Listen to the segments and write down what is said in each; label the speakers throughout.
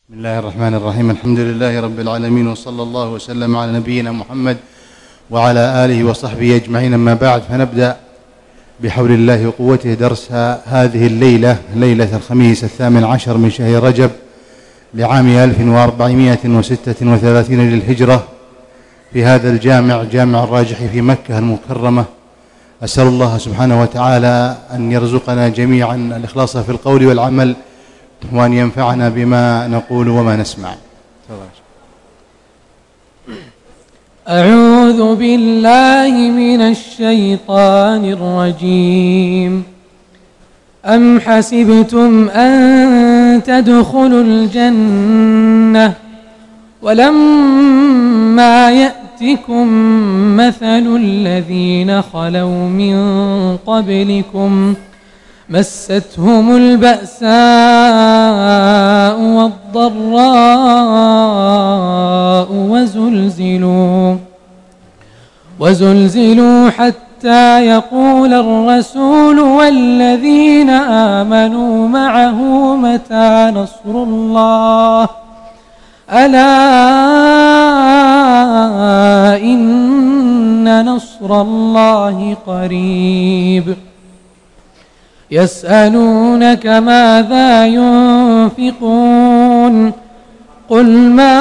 Speaker 1: بسم الله الرحمن الرحيم. الحمد لله رب العالمين، وصلى الله وسلم على نبينا محمد وعلى آله وصحبه أجمعين. أما بعد، فنبدأ بحول الله وقوته درس هذه الليلة، ليلة الخميس 18 من شهر رجب لعام 1436 للهجرة، في هذا الجامع، جامع الراجح في مكة المكرمة. أسأل الله سبحانه وتعالى أن يرزقنا جميعا الإخلاص في القول والعمل، وأن ينفعنا بما نقول وما نسمع.
Speaker 2: أعوذ بالله من الشيطان الرجيم. أم حسبتم أن تدخلوا الجنة ولما يأتكم مثل الذين خلوا من قبلكم مستهم البأساء والضراء وزلزلوا حتى يقول الرسول والذين آمنوا معه متى نصر الله؟ ألا إن نصر الله قريب. يسألونك ماذا ينفقون؟ قل ما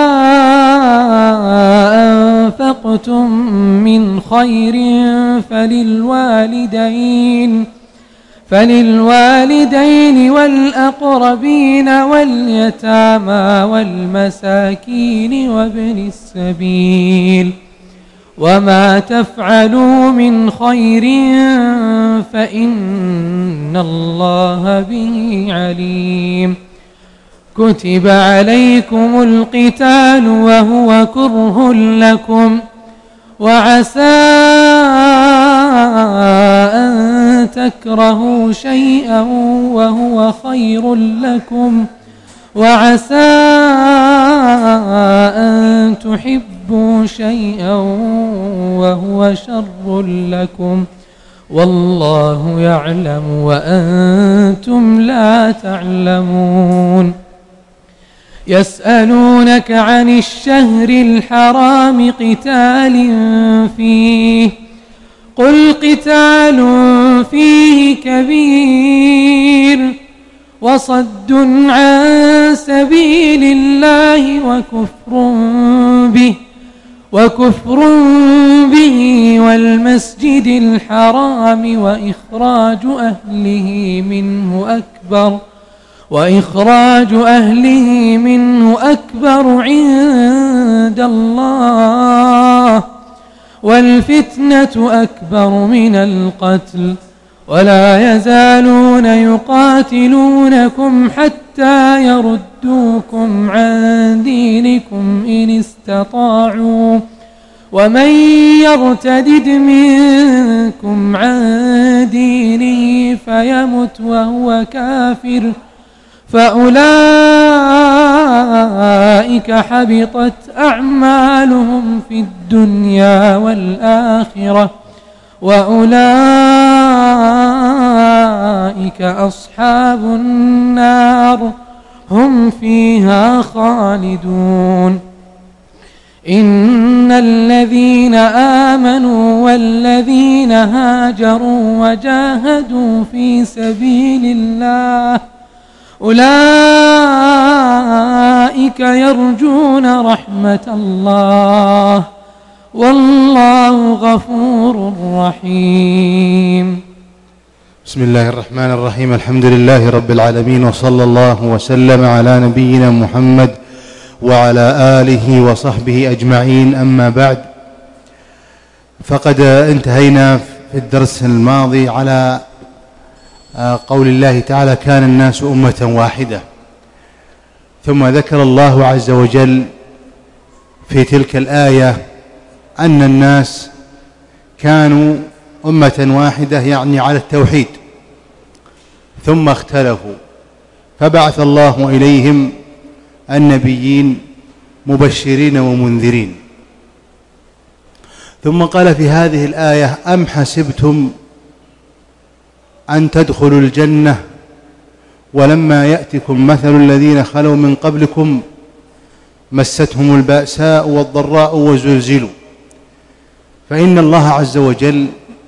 Speaker 2: أنفقتم من خير فللوالدين والأقربين واليتامى والمساكين وابن السبيل، وما تفعلوا من خير فإن الله به عليم. كتب عليكم القتال وهو كره لكم، وعسى أن تكرهوا شيئا وهو خير لكم، وعسى أن تحبوا شيئا وهو شر لكم، والله يعلم وأنتم لا تعلمون. يسألونك عن الشهر الحرام قتال فيه، قل قتال فيه كبير، وصد عن سبيل الله وكفر به والمسجد الحرام وإخراج أهله منه أكبر عند الله، والفتنة أكبر من القتل، ولا يزالون يقاتلونكم حتى يردوكم عن دينكم إن استطاعوا، ومن يرتدد منكم عن دينه فيمت وهو كافر فأولئك حبطت أعمالهم في الدنيا والآخرة، وأولئك أصحاب النار هم فيها خالدون. إن الذين آمنوا والذين هاجروا وجاهدوا في سبيل الله أولئك يرجون رحمة الله، والله غفور رحيم.
Speaker 1: بسم الله الرحمن الرحيم. الحمد لله رب العالمين، وصلى الله وسلم على نبينا محمد وعلى آله وصحبه أجمعين. أما بعد، فقد انتهينا في الدرس الماضي على قول الله تعالى: كان الناس أمة واحدة. ثم ذكر الله عز وجل في تلك الآية أن الناس كانوا أمة واحدة، يعني على التوحيد، ثم اختلفوا فبعث الله إليهم النبيين مبشرين ومنذرين. ثم قال في هذه الآية: أم حسبتم أن تدخلوا الجنة ولما يأتكم مثل الذين خلوا من قبلكم مستهم البأساء والضراء وزلزلوا. فإن الله عز وجل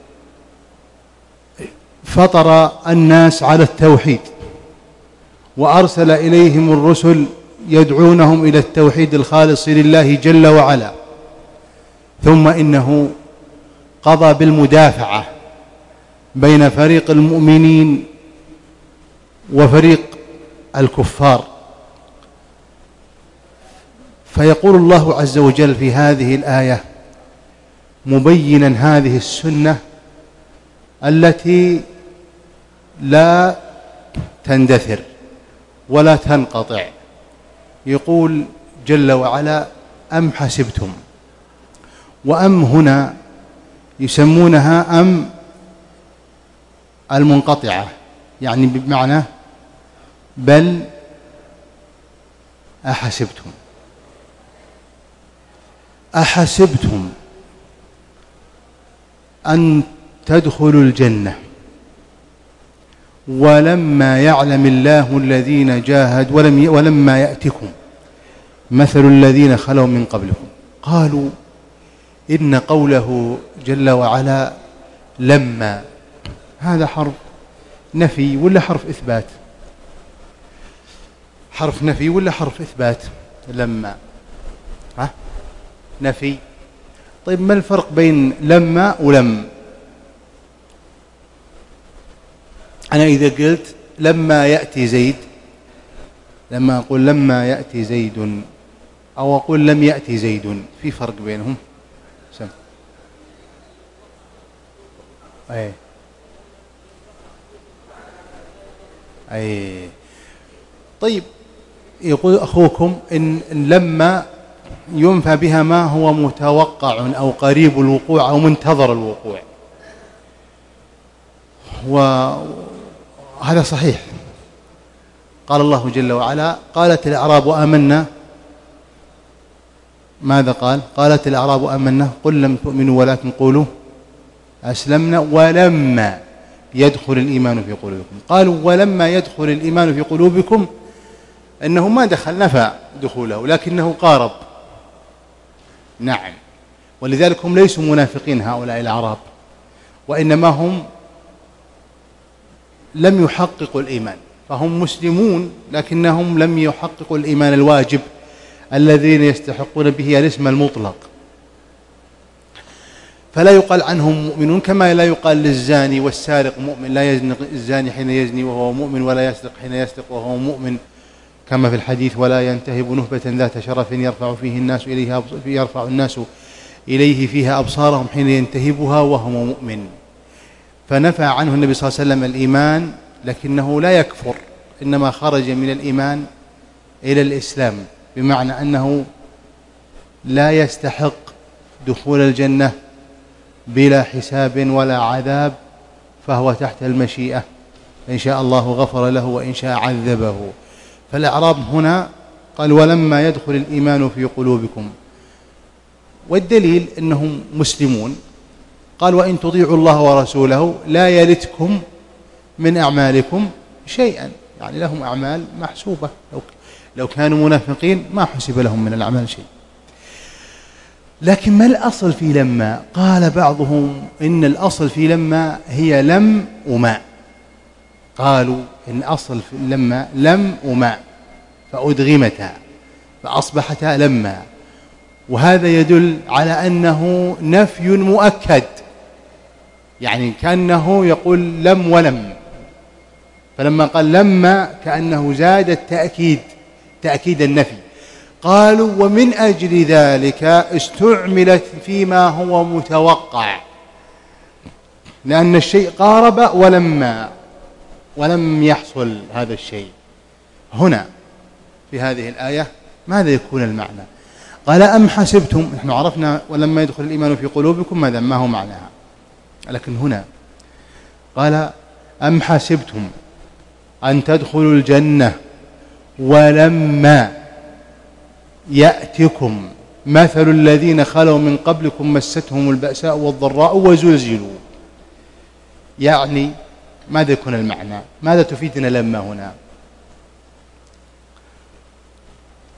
Speaker 1: فطر الناس على التوحيد، وأرسل إليهم الرسل يدعونهم إلى التوحيد الخالص لله جل وعلا، ثم إنه قضى بالمدافعة بين فريق المؤمنين وفريق الكفار. فيقول الله عز وجل في هذه الآية مبينا هذه السنة التي لا تندثر ولا تنقطع، يقول جل وعلا: أم حسبتم. وأم هنا يسمونها أم المنقطعة، يعني بمعنى بل أحسبتم. أحسبتم أن تدخلوا الجنة ولما يعلم الله الذين جاهدوا ولما يأتكم مثل الذين خلوا من قبلكم. قالوا إن قوله جل وعلا لما، هذا حرف نفي ولا حرف إثبات؟ حرف نفي ولا حرف إثبات؟ لما نفي. طيب ما الفرق بين لما ولم؟ أنا إذا قلت لما يأتي زيد، لما أقول لما يأتي زيد أو أقول لم يأتي زيد، في فرق بينهم؟ سم. أي. طيب يقول أخوكم إن لما ينفى بها ما هو متوقع أو قريب الوقوع أو منتظر الوقوع، وهذا صحيح. قال الله جل وعلا: قالت الأعراب آمنا. ماذا قال؟ قالت الأعراب آمنا قل لم تؤمنوا ولكن قولوا أسلمنا ولما يدخل الإيمان في قلوبكم. قالوا ولما يدخل الإيمان في قلوبكم، أنه ما دخل، نفى دخوله، لكنه قارب. نعم، ولذلك هم ليسوا منافقين هؤلاء الأعراب، وإنما هم لم يحققوا الإيمان، فهم مسلمون لكنهم لم يحققوا الإيمان الواجب الذين يستحقون به الاسم المطلق. فلا يقال عنهم مؤمنون، كما لا يقال للزاني والسارق مؤمن، لا يزني الزاني حين يزني وهو مؤمن، ولا يسرق حين يسرق وهو مؤمن، كما في الحديث: ولا ينتهب نهبة ذات شرف يرفع الناس إليه فيها أبصارهم حين ينتهبها وهو مؤمن. فنفى عنه النبي صلى الله عليه وسلم الإيمان، لكنه لا يكفر، إنما خرج من الإيمان إلى الإسلام، بمعنى أنه لا يستحق دخول الجنة بلا حساب ولا عذاب، فهو تحت المشيئة، إن شاء الله غفر له وإن شاء عذبه. فالأعراب هنا قال ولما يدخل الإيمان في قلوبكم، والدليل أنهم مسلمون. قال وإن تطيعوا الله ورسوله لا يلتكم من أعمالكم شيئا، يعني لهم أعمال محسوبة، لو كانوا منافقين ما حسب لهم من الأعمال شيء. لكن ما الأصل في لما؟ قال بعضهم إن الأصل في لما هي لم وما. قالوا إن أصل في لما لم وما فأدغمتا فأصبحتا لما، وهذا يدل على أنه نفي مؤكد، يعني كأنه يقول لم ولم، فلما قال لما كأنه زاد التأكيد، تأكيد النفي. قالوا ومن أجل ذلك استعملت فيما هو متوقع، لأن الشيء قارب ولم يحصل هذا الشيء. هنا في هذه الآية ماذا يكون المعنى؟ قال أم حسبتم، نحن عرفنا ولما يدخل الإيمان في قلوبكم ماذا ما هو معناها، لكن هنا قال أم حسبتم أن تدخلوا الجنة ولما يأتكم مثل الذين خلوا من قبلكم مستهم البأساء والضراء وزلزلوا. يعني ماذا يكون المعنى؟ ماذا تفيدنا لما هنا؟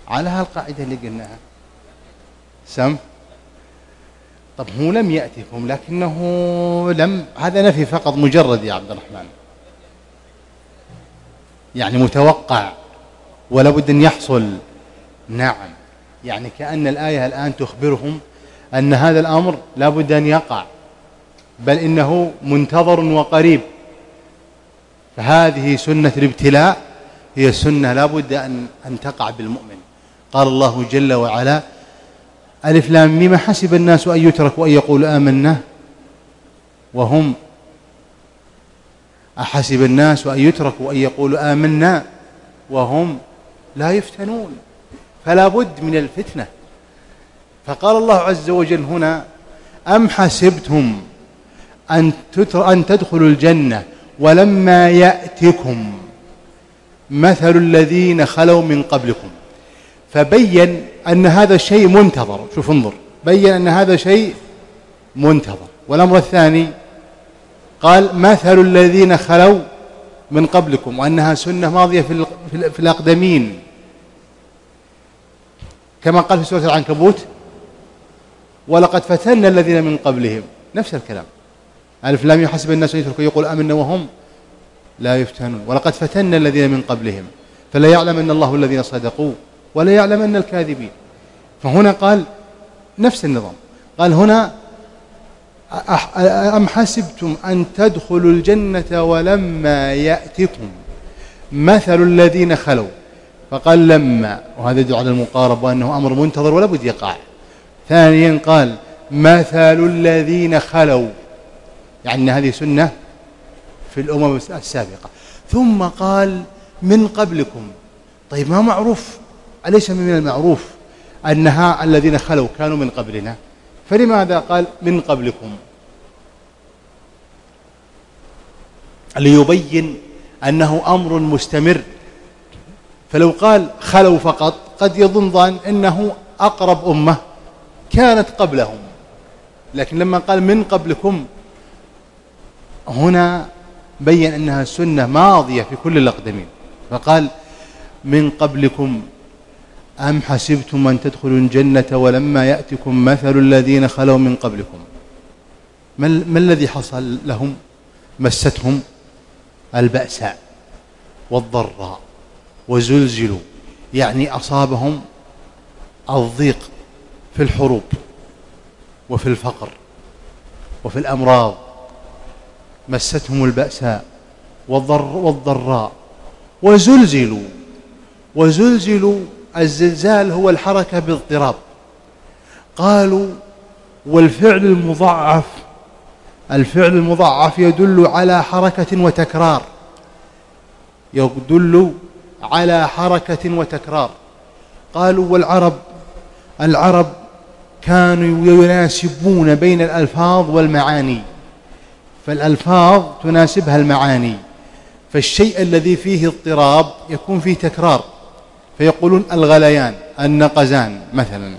Speaker 1: على هالقاعدة اللي قلناها سم. طب هو لم يأتكم لكنه لم، هذا نفي فقط مجرد يا عبد الرحمن، يعني متوقع ولا بد أن يحصل. نعم، يعني كأن الآية الآن تخبرهم أن هذا الأمر لا بد أن يقع، بل إنه منتظر وقريب. فهذه سنة الابتلاء، هي سنة لا بد أن تقع بالمؤمن. قال الله جل وعلا: ألف لام ميم حسب الناس أن يتركوا أن يقولوا آمنا وهم أحسب الناس أن يتركوا أن يقولوا آمنا وهم لا يفتنون. فلا بد من الفتنة. فقال الله عز وجل هنا: أم حسبتم أن تدخلوا الجنة ولما يأتكم مثل الذين خلوا من قبلكم. فبين أن هذا الشيء منتظر. شوف انظر، بين أن هذا شيء منتظر. والأمر الثاني قال: مثل الذين خلوا من قبلكم، وأنها سنة ماضية في الأقدمين، كما قال في سورة العنكبوت: ولقد فتنا الذين من قبلهم. نفس الكلام، ألف لام يحسب الناس يتركوا يقول آمنا وهم لا يفتنون، ولقد فتنا الذين من قبلهم فلا يعلمن الله الذين صدقوا ولا يعلمن الكاذبين. فهنا قال نفس النظام، قال هنا: أم حسبتم أن تدخلوا الجنة ولما يأتكم مثل الذين خلوا. فقال لما، وهذا يدل على المقارب وأنه أمر منتظر ولا بد يقع. ثانيا قال: مثل الذين خلوا، يعني هذه سنة في الأمم السابقة. ثم قال: من قبلكم. طيب ما معروف، أليس من المعروف أنها الذين خلوا كانوا من قبلنا؟ فلماذا قال من قبلكم؟ ليبين أنه أمر مستمر. فلو قال خلوا فقط قد يظن ظن أنه أقرب أمة كانت قبلهم، لكن لما قال من قبلكم هنا بين أنها سنة ماضية في كل الأقدمين. فقال: من قبلكم أم حسبتم أن تدخلوا الجنة ولما يأتكم مثل الذين خلوا من قبلكم. ما الذي حصل لهم؟ مستهم البأساء والضراء وزلزلوا، يعني أصابهم الضيق في الحروب وفي الفقر وفي الأمراض. مستهم البأساء والضراء وزلزلوا. الزلزال هو الحركة باضطراب. قالوا: والفعل المضاعف يدل على حركة وتكرار، يدل على حركة وتكرار. قالوا: والعرب كانوا يناسبون بين الألفاظ والمعاني، فالألفاظ تناسبها المعاني، فالشيء الذي فيه اضطراب يكون فيه تكرار، فيقولون الغليان، النقزان مثلا.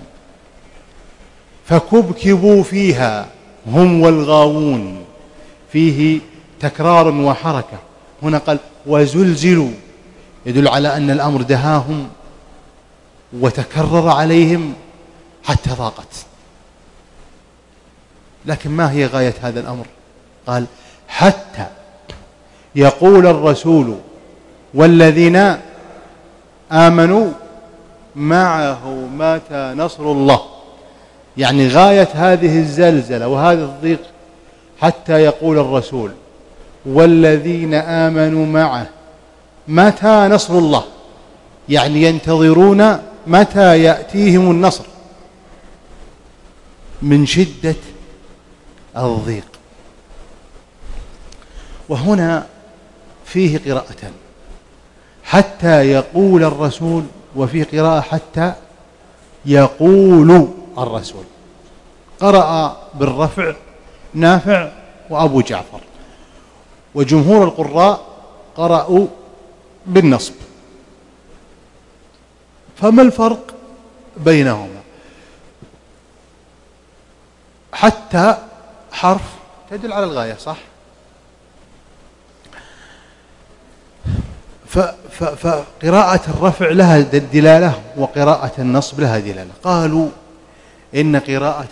Speaker 1: فكبكبوا فيها هم والغاوون، فيه تكرار وحركة. هنا قال وزلزلوا، يدل على أن الأمر دهاهم وتكرر عليهم حتى ضاقت. لكن ما هي غاية هذا الأمر؟ قال: حتى يقول الرسول والذين آمنوا معه متى نصر الله. يعني غاية هذه الزلزلة وهذا الضيق حتى يقول الرسول والذين آمنوا معه متى نصر الله، يعني ينتظرون متى يأتيهم النصر من شدة الضيق. وهنا فيه قراءتان: حتى يقول الرسول، وفي قراءة حتى يقول الرسول. قرأ بالرفع نافع وأبو جعفر، وجمهور القراء قرأوا بالنصب. فما الفرق بينهما؟ حتى حرف تدل على الغاية، صح؟ فقراءة الرفع لها دلالة وقراءة النصب لها دلالة. قالوا إن قراءة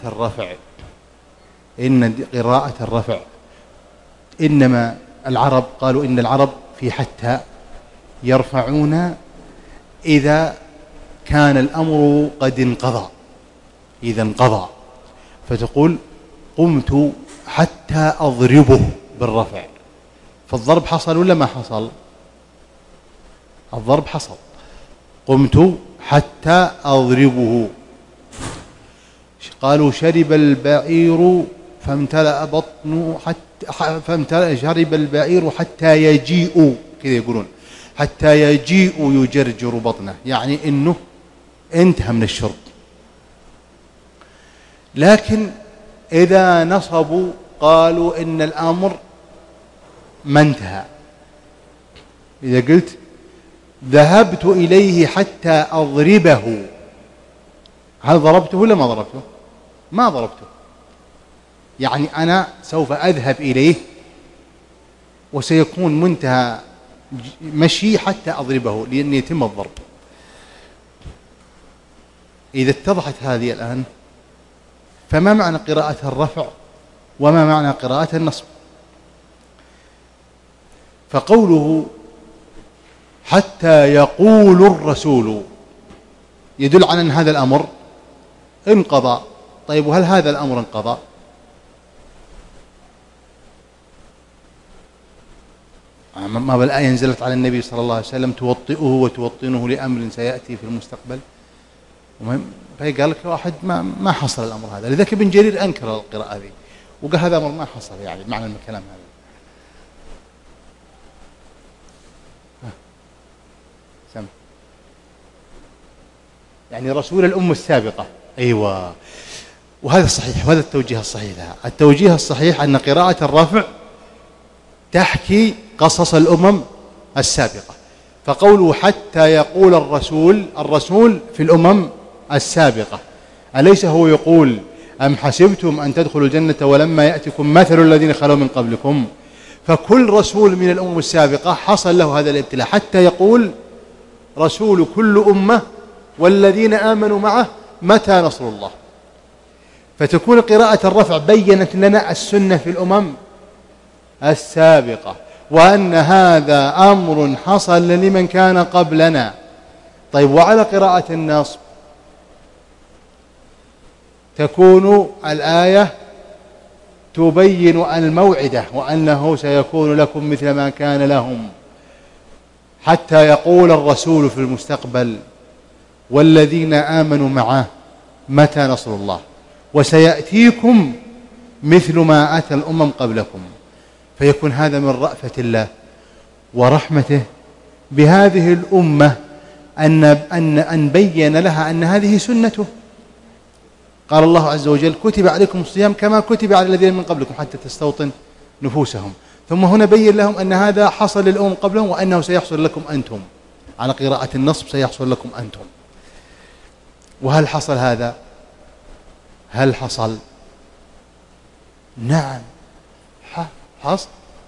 Speaker 1: الرفع إنما العرب، قالوا إن العرب في حتى يرفعون إذا كان الأمر قد انقضى، إذا انقضى، فتقول قمت حتى أضربه بالرفع، فالضرب حصل ولا ما حصل؟ الضرب حصل. قمت حتى أضربه. قالوا شرب البعير فامتلأ بطنه شرب البعير حتى يجيء، كذا يقولون، حتى يجيء يجرجر بطنه، يعني إنه انتهى من الشرب. لكن إذا نصبوا قالوا إن الأمر ما انتهى. إذا قلت ذهبت إليه حتى أضربه، هل ضربته ولا ما ضربته؟ ما ضربته، يعني أنا سوف أذهب إليه وسيكون منتهى مشي حتى أضربه لأن يتم الضرب. إذا اتضحت هذه الآن، فما معنى قراءة الرفع وما معنى قراءة النصب؟ فقوله حتى يقول الرسول يدل على أن هذا الأمر انقضى. طيب وهل هذا الأمر انقضى؟ ما بالآية نزلت على النبي صلى الله عليه وسلم توطئه وتوطنه لأمر سيأتي في المستقبل، فقال لك واحد ما حصل الأمر هذا. لذلك ابن جرير أنكر القراءة هذه وقال هذا أمر ما حصل، يعني معنى الكلام هذا. سمع يعني رسول الأمة السابقة. أيوة، وهذا صحيح، وهذا التوجيه الصحيح لها. التوجيه الصحيح أن قراءة الرفع تحكي قصص الأمم السابقة. فقوله حتى يقول الرسول في الأمم السابقة، أليس هو يقول أم حسبتم أن تدخلوا الجنة ولما يأتكم مثل الذين خلوا من قبلكم؟ فكل رسول من الأمم السابقة حصل له هذا الابتلاء، حتى يقول رسول كل أمة والذين آمنوا معه متى نصر الله. فتكون قراءة الرفع بيّنت لنا السنة في الأمم السابقة، وأن هذا أمر حصل لمن كان قبلنا. طيب وعلى قراءة النصب تكون الآية تبين الموعدة وأنه سيكون لكم مثل ما كان لهم، حتى يقول الرسول في المستقبل والذين آمنوا معه متى نصر الله وسيأتيكم مثل ما أتى الأمم قبلكم. فيكون هذا من رأفة الله ورحمته بهذه الأمة أن بين لها أن هذه سنته. قال الله عز وجل كتب عليكم الصيام كما كتب على الذين من قبلكم حتى تستوطن نفوسهم. ثم هنا بين لهم أن هذا حصل للأمم قبلهم وأنه سيحصل لكم أنتم. على قراءة النصب سيحصل لكم أنتم. وهل حصل هذا؟ هل حصل؟ نعم حصل.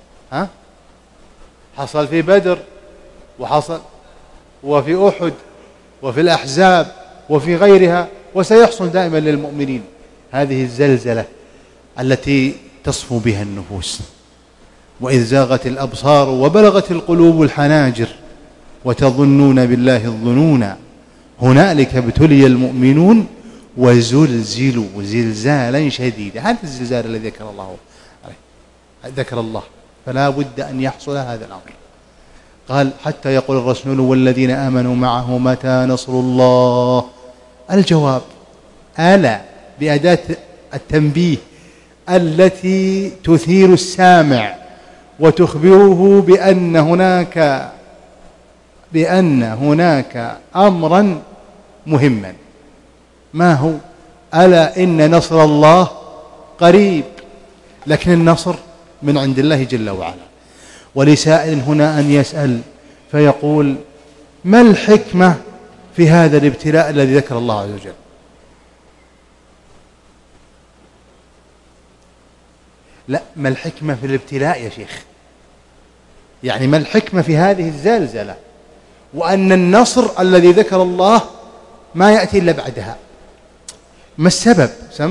Speaker 1: حصل في بدر، وحصل وفي أحد وفي الأحزاب وفي غيرها، وسيحصل دائما للمؤمنين هذه الزلزلة التي تصفو بها النفوس. وإذ زاغت الأبصار وبلغت القلوب الحناجر وتظنون بالله الظنونا هنالك ابتلي المؤمنون وزلزلوا زلزالا شديدا. هذا الزلزال الذي ذكر الله، فلا بد أن يحصل هذا الأمر. قال حتى يقول الرسول والذين آمنوا معه متى نصر الله. الجواب ألا بأداة التنبيه التي تثير السامع وتخبره بأن هناك أمرا مهما. ما هو؟ ألا إن نصر الله قريب. لكن النصر من عند الله جل وعلا. ولسائل هنا أن يسأل فيقول ما الحكمة في هذا الابتلاء الذي ذكر الله عز وجل؟ لا، ما الحكمة في الابتلاء يا شيخ؟ يعني ما الحكمة في هذه الزلزلة؟ وأن النصر الذي ذكر الله ما يأتي إلا بعدها. ما السبب؟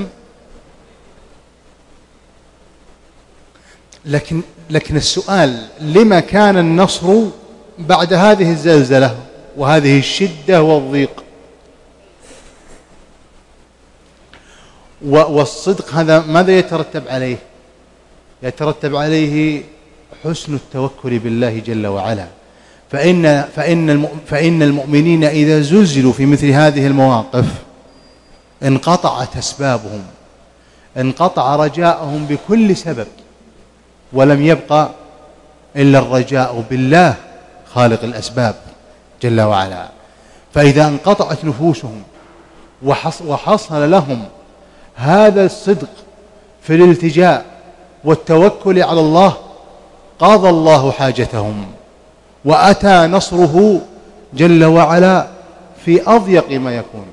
Speaker 1: لكن السؤال: لما كان النصر بعد هذه الزلزلة وهذه الشدة والضيق؟ والصدق هذا ماذا يترتب عليه؟ يترتب عليه حسن التوكل بالله جل وعلا. فإن المؤمنين إذا زلزلوا في مثل هذه المواقف انقطعت أسبابهم، انقطع رجاءهم بكل سبب، ولم يبقى إلا الرجاء بالله خالق الأسباب جل وعلا. فإذا انقطعت نفوسهم وحصل لهم هذا الصدق في الالتجاء والتوكل على الله، قضى الله حاجتهم وأتى نصره جل وعلا في أضيق ما يكون.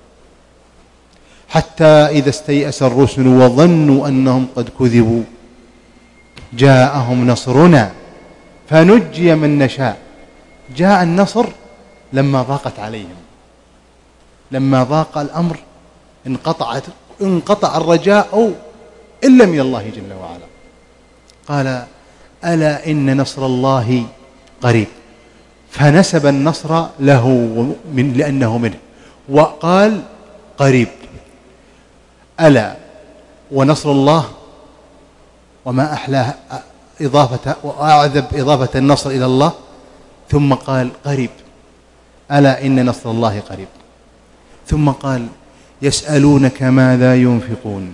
Speaker 1: حتى إذا استيأس الرسل وظنوا أنهم قد كذبوا جاءهم نصرنا فنجي من نشاء. جاء النصر لما ضاقت عليهم، لما ضاق الأمر انقطع الرجاء إلا من الله جل وعلا. قال: ألا إن نصر الله قريب، فنسب النصر له لأنه منه، وقال قريب. ألا ونصر الله، وما أحلاه إضافة وأعذب إضافة النصر إلى الله، ثم قال قريب. ألا إن نصر الله قريب. ثم قال: يسألونك ماذا ينفقون.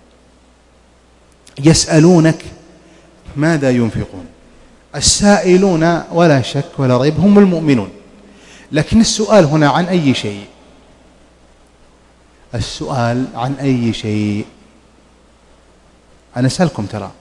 Speaker 1: يسألونك ماذا ينفقون. السائلون ولا شك ولا ريب هم المؤمنون، لكن السؤال هنا عن أي شيء؟ السؤال عن أي شيء؟ أنا أسألكم ترى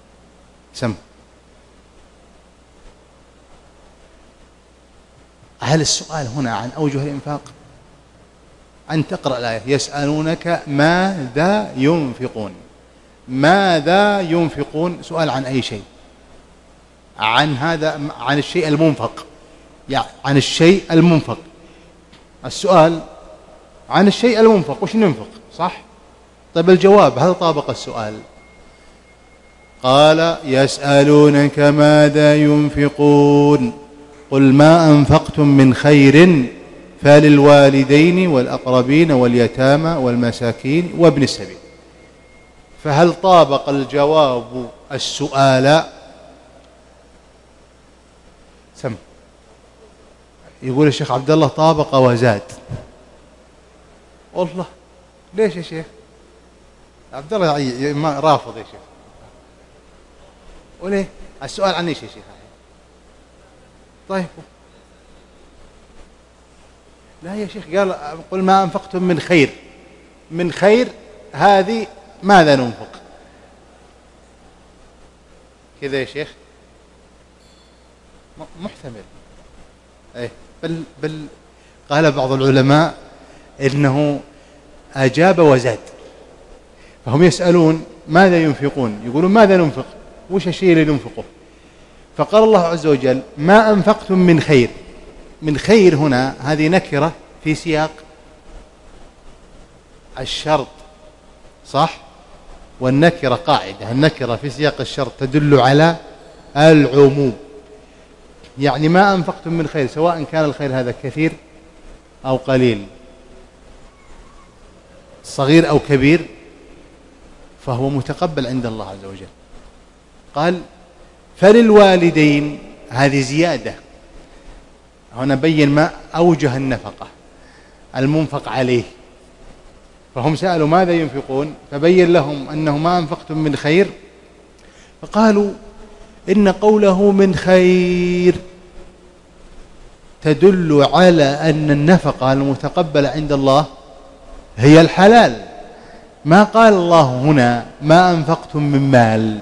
Speaker 1: هل السؤال هنا عن أوجه الإنفاق؟ أن تقرأ الآية: يسألونك ماذا ينفقون. ماذا ينفقون؟ سؤال عن أي شيء؟ عن هذا، عن الشيء المنفق، يعني عن الشيء المنفق. السؤال عن الشيء المنفق، وش ننفق؟ صح؟ طيب الجواب هل طابق السؤال؟ قال: يسألونك ماذا ينفقون قل ما أنفقتم من خير فللوالدين والأقربين واليتامى والمساكين وابن السبيل. فهل طابق الجواب السؤال؟ يقول الشيخ عبد الله: طابق وزاد. والله ليش يا شيخ عبد الله رافض يا شيخ؟ وليه؟ السؤال عن ايش يا شيخ؟ طيب لا يا شيخ، قال قل ما أنفقتم من خير. من خير هذه ماذا ننفق؟ كذا يا شيخ محتمل. ايه بل قال بعض العلماء إنه أجاب وزاد. فهم يسألون ماذا ينفقون، يقولون ماذا ننفق، وش الشيء اللي ننفقه؟ فقال الله عز وجل: ما أنفقتم من خير. من خير هنا هذه نكرة في سياق الشرط، صح؟ والنكرة قاعدة، النكرة في سياق الشرط تدل على العموم. يعني ما أنفقتم من خير، سواء كان الخير هذا كثير أو قليل، صغير أو كبير، فهو متقبل عند الله عز وجل. قال: فللوالدين، هذه زيادة. هنا بين ما أوجه النفقة المنفق عليه. فهم سألوا ماذا ينفقون، فبين لهم أنه ما أنفقتم من خير، فقالوا إن قوله من خير تدل على أن النفقة المتقبلة عند الله هي الحلال. ما قال الله هنا ما أنفقتم من مال،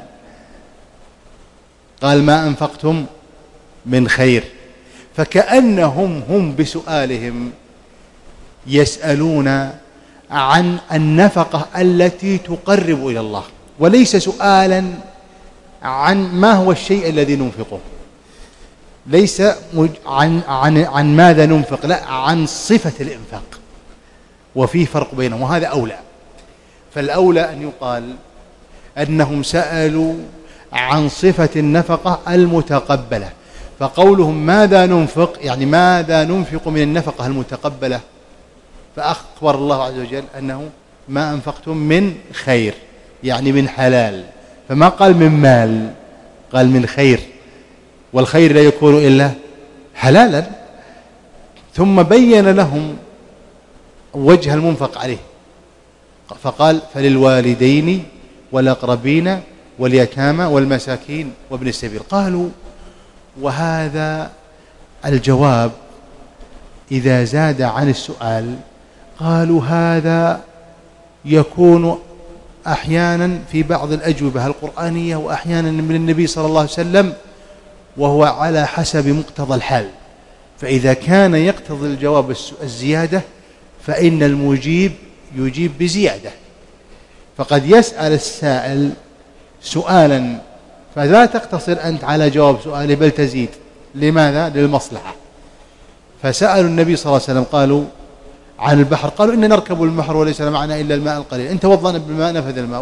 Speaker 1: قال ما أنفقتم من خير. فكأنهم هم بسؤالهم يسألون عن النفقة التي تقرب إلى الله، وليس سؤالا عن ما هو الشيء الذي ننفقه. ليس عن ماذا ننفق، لا، عن صفة الإنفاق، وفيه فرق بينهم، وهذا أولى. فالأولى أن يقال أنهم سألوا عن صفة النفقة المتقبلة، فقولهم ماذا ننفق يعني ماذا ننفق من النفقة المتقبلة، فأخبر الله عز وجل أنه ما أنفقتم من خير يعني من حلال، فما قال من مال، قال من خير، والخير لا يكون إلا حلالا. ثم بين لهم وجه المنفق عليه، فقال فللوالدين والأقربين واليتامى والمساكين وابن السبيل. قالوا وهذا الجواب إذا زاد عن السؤال، قالوا هذا يكون أحيانا في بعض الأجوبة القرآنية وأحيانا من النبي صلى الله عليه وسلم، وهو على حسب مقتضى الحال. فإذا كان يقتضي الجواب الزيادة فإن المجيب يجيب بزيادة. فقد يسأل السائل سؤالا فلا تقتصر أنت على جواب سؤاله بل تزيد. لماذا؟ للمصلحة. فسألوا النبي صلى الله عليه وسلم قالوا عن البحر، قالوا إن نركب البحر وليس معنا إلا الماء القليل، إن توضأنا بالماء نفذ الماء،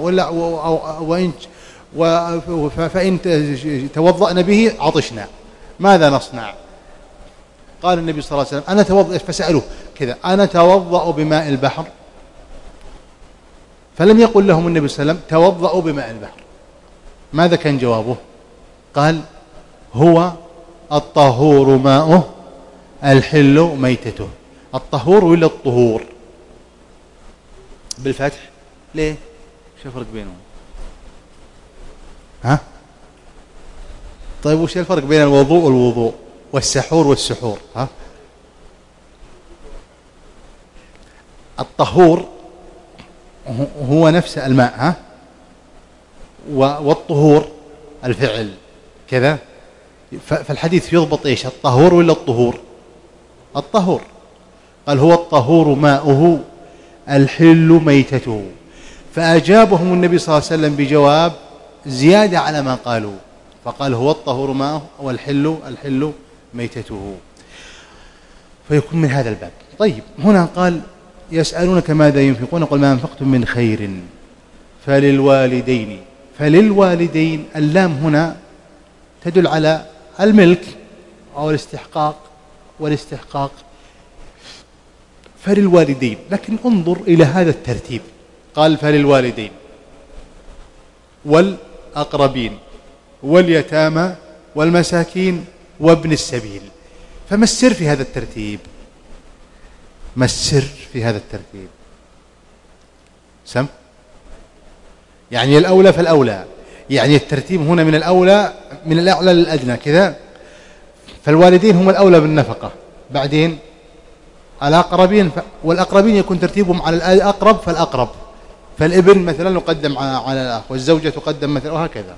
Speaker 1: فإن توضأنا به عطشنا ماذا نصنع؟ قال النبي صلى الله عليه وسلم أنا توضأ، فسألوه كذا أنا توضأ بماء البحر، فلم يقل لهم النبي صلى الله عليه وسلم توضأوا بماء البحر. ماذا كان جوابه؟ قال هو الطهور ماؤه الحل ميتته. الطهور ولا الطهور بالفتح؟ ليه؟ شو الفرق بينهم؟ ها؟ طيب وش الفرق بين الوضوء والوضوء والسحور والسحور؟ ها؟ الطهور هو نفس الماء، ها؟ والطهور الفعل كذا. فالحديث يضبط ايش؟ الطهور ولا الطهور؟ الطهور. قال هو الطهور ماؤه الحل ميتته. فأجابهم النبي صلى الله عليه وسلم بجواب زيادة على ما قالوا، فقال هو الطهور ماؤه والحل ميتته، فيكون من هذا الباب. طيب هنا قال يسألونك ماذا ينفقون، قل ما أنفقتم من خير فللوالدين. فللوالدين اللام هنا تدل على الملك أو والاستحقاق فللوالدين. لكن انظر إلى هذا الترتيب، قال فللوالدين والأقربين واليتامى والمساكين وابن السبيل. فما السر في هذا الترتيب؟ ما السر في هذا الترتيب؟ سم يعني الأولى فالأولى، يعني الترتيب هنا من الأولى من الأعلى للأدنى كذا. فالوالدين هم الأولى بالنفقة، بعدين الأقربين، والأقربين يكون ترتيبهم على الأقرب فالأقرب، فالابن مثلا يقدم على الأخ، والزوجة تقدم مثلا، وهكذا.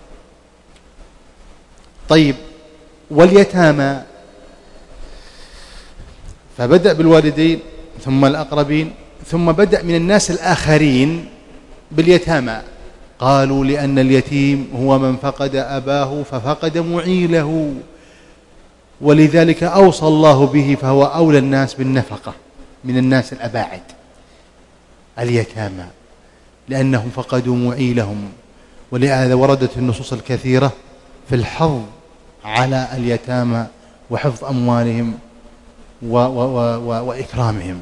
Speaker 1: طيب واليتامى، فبدأ بالوالدين ثم الأقربين ثم بدأ من الناس الآخرين باليتامى. قالوا لأن اليتيم هو من فقد أباه ففقد معيله، ولذلك أوصى الله به، فهو أولى الناس بالنفقة من الناس الأباعد اليتامى، لأنهم فقدوا معيلهم. ولهذا وردت النصوص الكثيرة في الحظ على اليتامى وحفظ أموالهم وإكرامهم.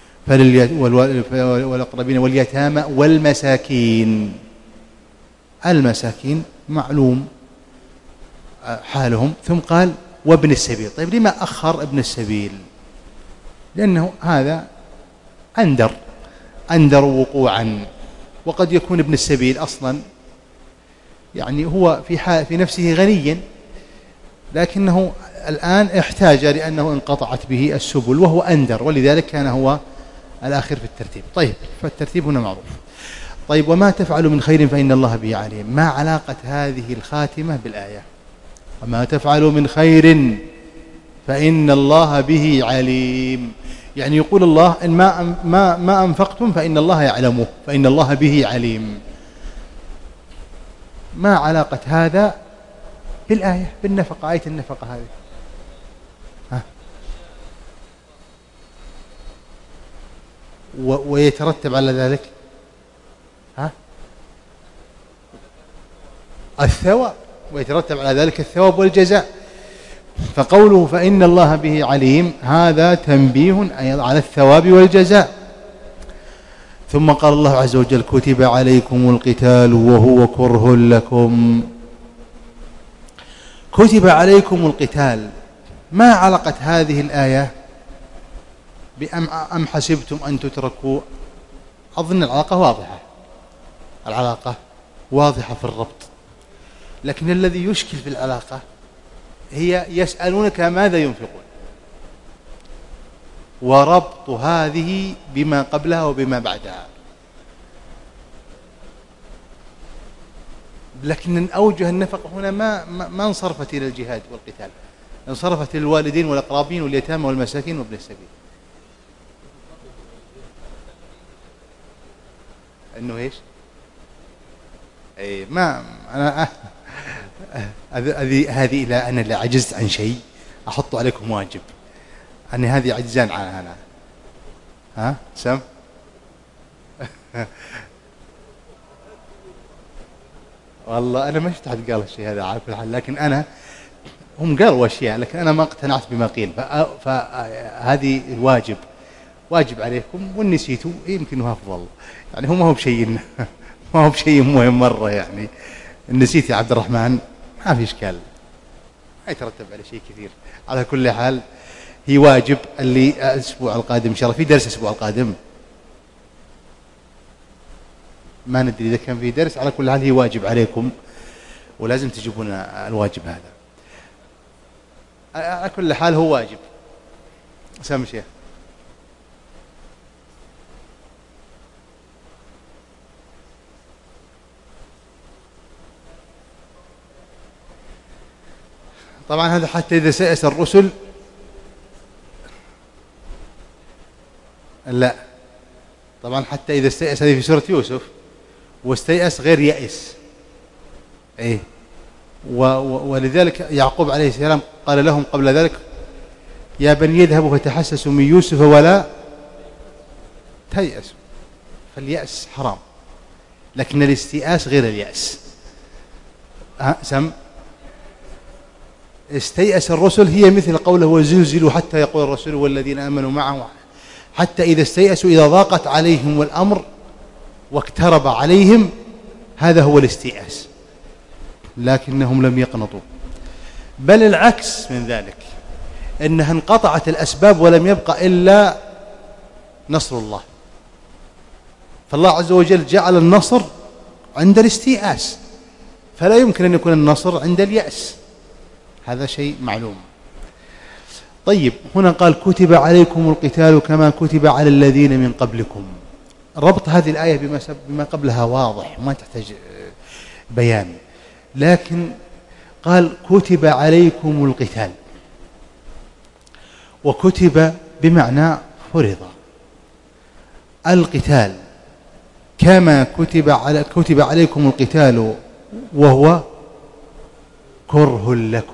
Speaker 1: والأقربين واليتامى والمساكين. المساكين معلوم حالهم. ثم قال وابن السبيل. طيب لما أخر ابن السبيل؟ لأنه هذا أندر وقوعا، وقد يكون ابن السبيل أصلا يعني هو في نفسه غني، لكنه الآن احتاج لأنه انقطعت به السبل وهو أندر، ولذلك كان هو الآخر في الترتيب. طيب فالترتيب هنا معروف. طيب وما تفعل من خير فإن الله به عليم. ما علاقة هذه الخاتمة بالآية؟ وما تفعل من خير فإن الله به عليم، يعني يقول الله إن ما أنفقتم فإن الله يعلمه، فإن الله به عليم. ما علاقة هذا بالآية بالنفقة، آية النفقة هذه؟ ويترتب على ذلك الثواب، ويترتب على ذلك الثواب والجزاء. فقوله فإن الله به عليم هذا تنبيه على الثواب والجزاء. ثم قال الله عز وجل كتب عليكم القتال وهو كره لكم. كتب عليكم القتال، ما علاقة هذه الآية أم حسبتم أن تتركوا؟ أظن العلاقة واضحة، العلاقة واضحة في الربط، لكن الذي يشكل في العلاقة هي يسألونك ماذا ينفقون، وربط هذه بما قبلها وبما بعدها. لكن أوجه النفقة هنا ما انصرفت إلى الجهاد والقتال، انصرفت للوالدين والأقربين واليتامى والمساكين وابن السبيل. إنه إيش؟ أي ما أنا هذه إلى أنا اللي عجزت عن شيء أحط عليكم واجب، أني هذه عجزان عنها أنا. سم والله أنا ما شفت أحد قال الشيء هذا على كل حال، لكن أنا هم قالوا أشياء لكن أنا ما اقتنعت بما قيل. فهذه الواجب واجب عليكم، وإن نسيتوا يمكن أفضل، يعني هو ما هو بشيء مهم مرة، يعني نسيت يا عبد الرحمن ما في إشكال، ما يترتب على شيء كثير. على كل حال هي واجب. اللي الأسبوع القادم إن شاء الله في درس الأسبوع القادم، ما ندري إذا كان في درس. على كل حال هي واجب عليكم ولازم تجيبون الواجب هذا. على كل حال هو واجب. سامي شيخ. طبعا هذا حتى إذا سيأس الرسل، لا طبعا حتى إذا استيأس، هذه في سورة يوسف، واستيأس غير يأس. إيه ولذلك يعقوب عليه السلام قال لهم قبل ذلك يا بني يذهبوا فتحسسوا من يوسف ولا تيأسوا. فاليأس حرام، لكن الاستيئاس غير اليأس. سم استيأس الرسل هي مثل قوله وزلزلوا حتى يقول الرسول والذين آمنوا معه، حتى إذا استيأسوا إذا ضاقت عليهم الأمر واقترب عليهم، هذا هو الاستيئاس. لكنهم لم يقنطوا، بل العكس من ذلك، إنها انقطعت الأسباب ولم يبقى إلا نصر الله. فالله عز وجل جعل النصر عند الاستيئاس، فلا يمكن أن يكون النصر عند اليأس، هذا شيء معلوم. طيب هنا قال كتب عليكم القتال كما كتب على الذين من قبلكم. ربط هذه الآية بما قبلها واضح ما تحتاج بيان، لكن قال كتب عليكم القتال، وكتب بمعنى فرض. القتال كما كتب عليكم القتال وهو كره لكم،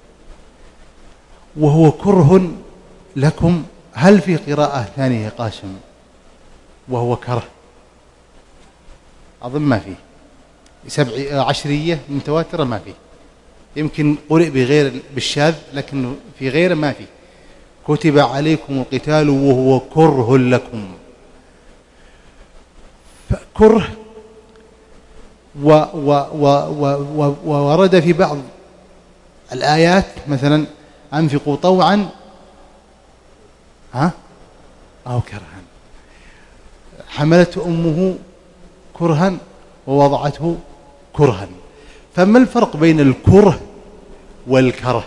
Speaker 1: وهو كره لكم. هل في قراءة ثانية قاسم وهو كره؟ أظن ما فيه. 10 متواترة ما فيه، يمكن قرئ بغير بالشاذ، لكن في غير ما فيه. كتب عليكم القتال وهو كره لكم. كره وورد في بعض الآيات مثلا أنفقوا طوعا أو كرها، حملته أمه كرها ووضعته كرها. فما الفرق بين الكره والكره؟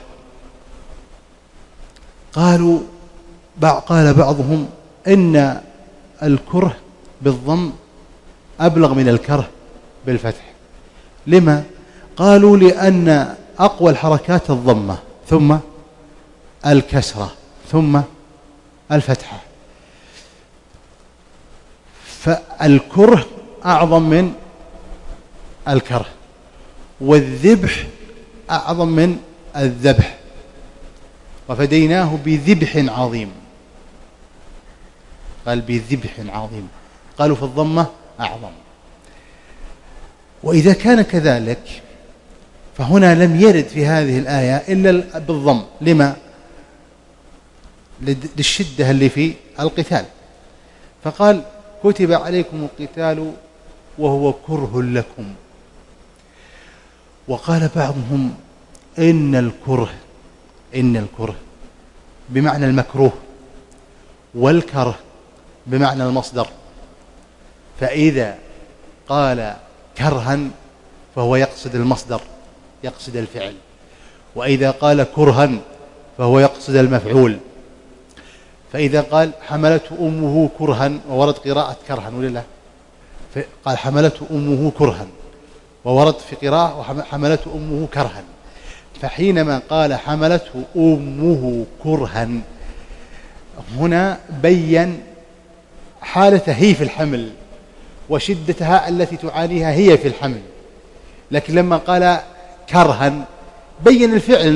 Speaker 1: قال بعضهم إن الكره بالضم أبلغ من الكره بالفتح. لما؟ قالوا لأن أقوى الحركات الضمة ثم الكسرة ثم الفتحة، فالكره أعظم من الكره، والذبح أعظم من الذبح، وفديناه بذبح عظيم. قال بذبح عظيم، قالوا في الضمة أعظم. وإذا كان كذلك فهنا لم يرد في هذه الآية إلا بالضم. لما؟ للشدة اللي في القتال، فقال كتب عليكم القتال وهو كره لكم. وقال بعضهم إن الكره بمعنى المكروه، والكره بمعنى المصدر، فإذا قال كرها فهو يقصد المصدر، يقصد الفعل، وإذا قال كرها فهو يقصد المفعول. فإذا قال حملته أمه كرها، وورد قراءة كرها ولا لا؟ قال حملته أمه كرها، وورد في قراءة حملته أمه كرها. فحينما قال حملته أمه كرها هنا بين حالته هي في الحمل وشدتها التي تعانيها هي في الحمل، لكن لما قال كرها بين الفعل